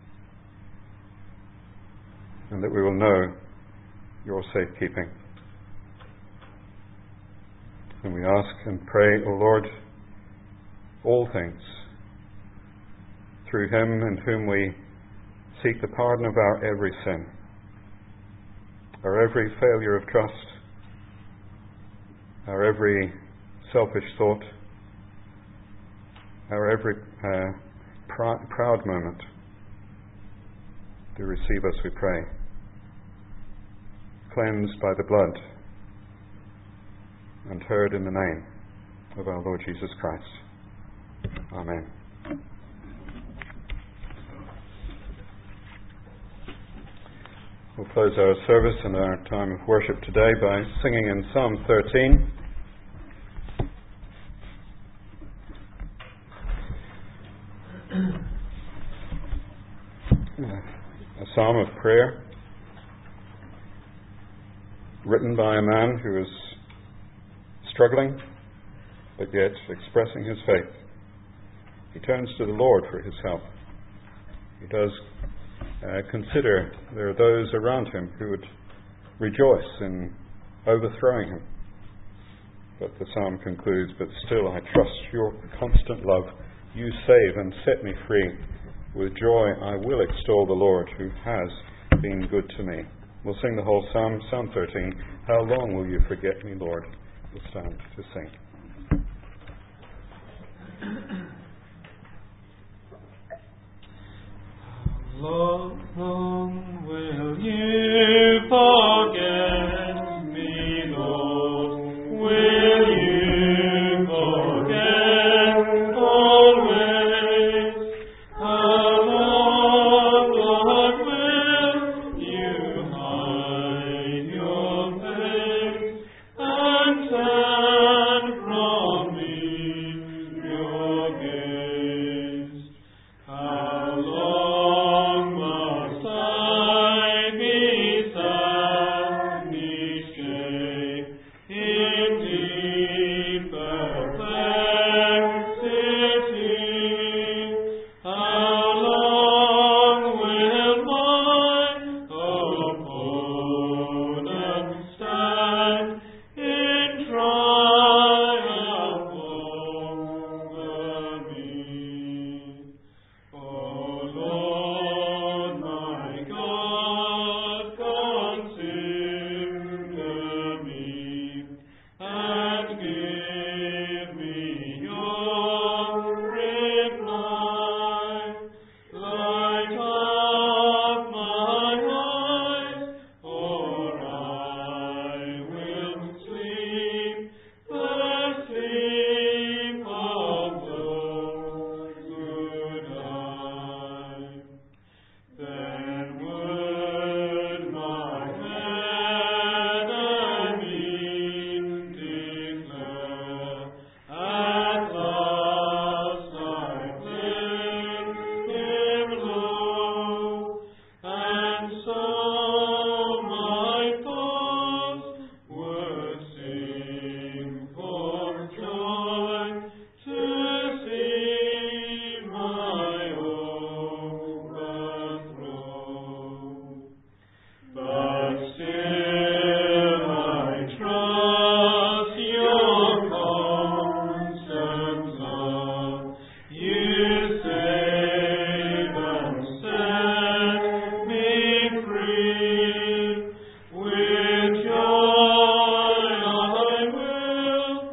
and that we will know Your safekeeping. And we ask and pray, O Lord, all things through him in whom we seek the pardon of our every sin, our every failure of trust, our every selfish thought, our every uh, pr- proud moment. Do receive us, we pray, cleansed by the blood and heard in the name of our Lord Jesus Christ. Amen. We'll close our service and our time of worship today by singing in Psalm thirteen. A psalm of prayer written by a man who is struggling but yet expressing his faith. He turns to the Lord for his help. He does uh, consider there are those around him who would rejoice in overthrowing him. But the psalm concludes, "But still I trust your constant love. You save and set me free. With joy I will extol the Lord who has been good to me." We'll sing the whole psalm, Psalm thirteen. How long will you forget me, Lord? We'll stand to sing. How long will you forget me, Lord? Will you forget always? How long, Lord, will you hide your face and turn from me your gaze? How long must I be sadly stay in deep perplexity? How long will my opponent stand in triumph over me? O Lord my God, consider me and give me your reply. Light up my eyes, or I will sleep the sleep of those who die. Then would my enemy declare, at last I laid him low, and so my thoughts would sing for joy to see my overthrow. But still I trust your constant love. You save and set me free. With joy I will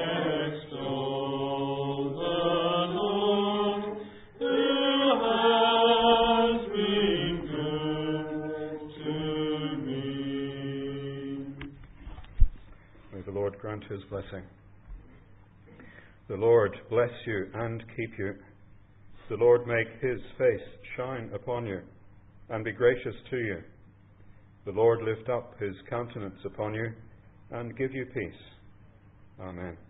extol the Lord who has been good to me. May the Lord grant his blessing. The Lord bless you and keep you. The Lord make his face shine upon you and be gracious to you. The Lord lift up his countenance upon you and give you peace. Amen.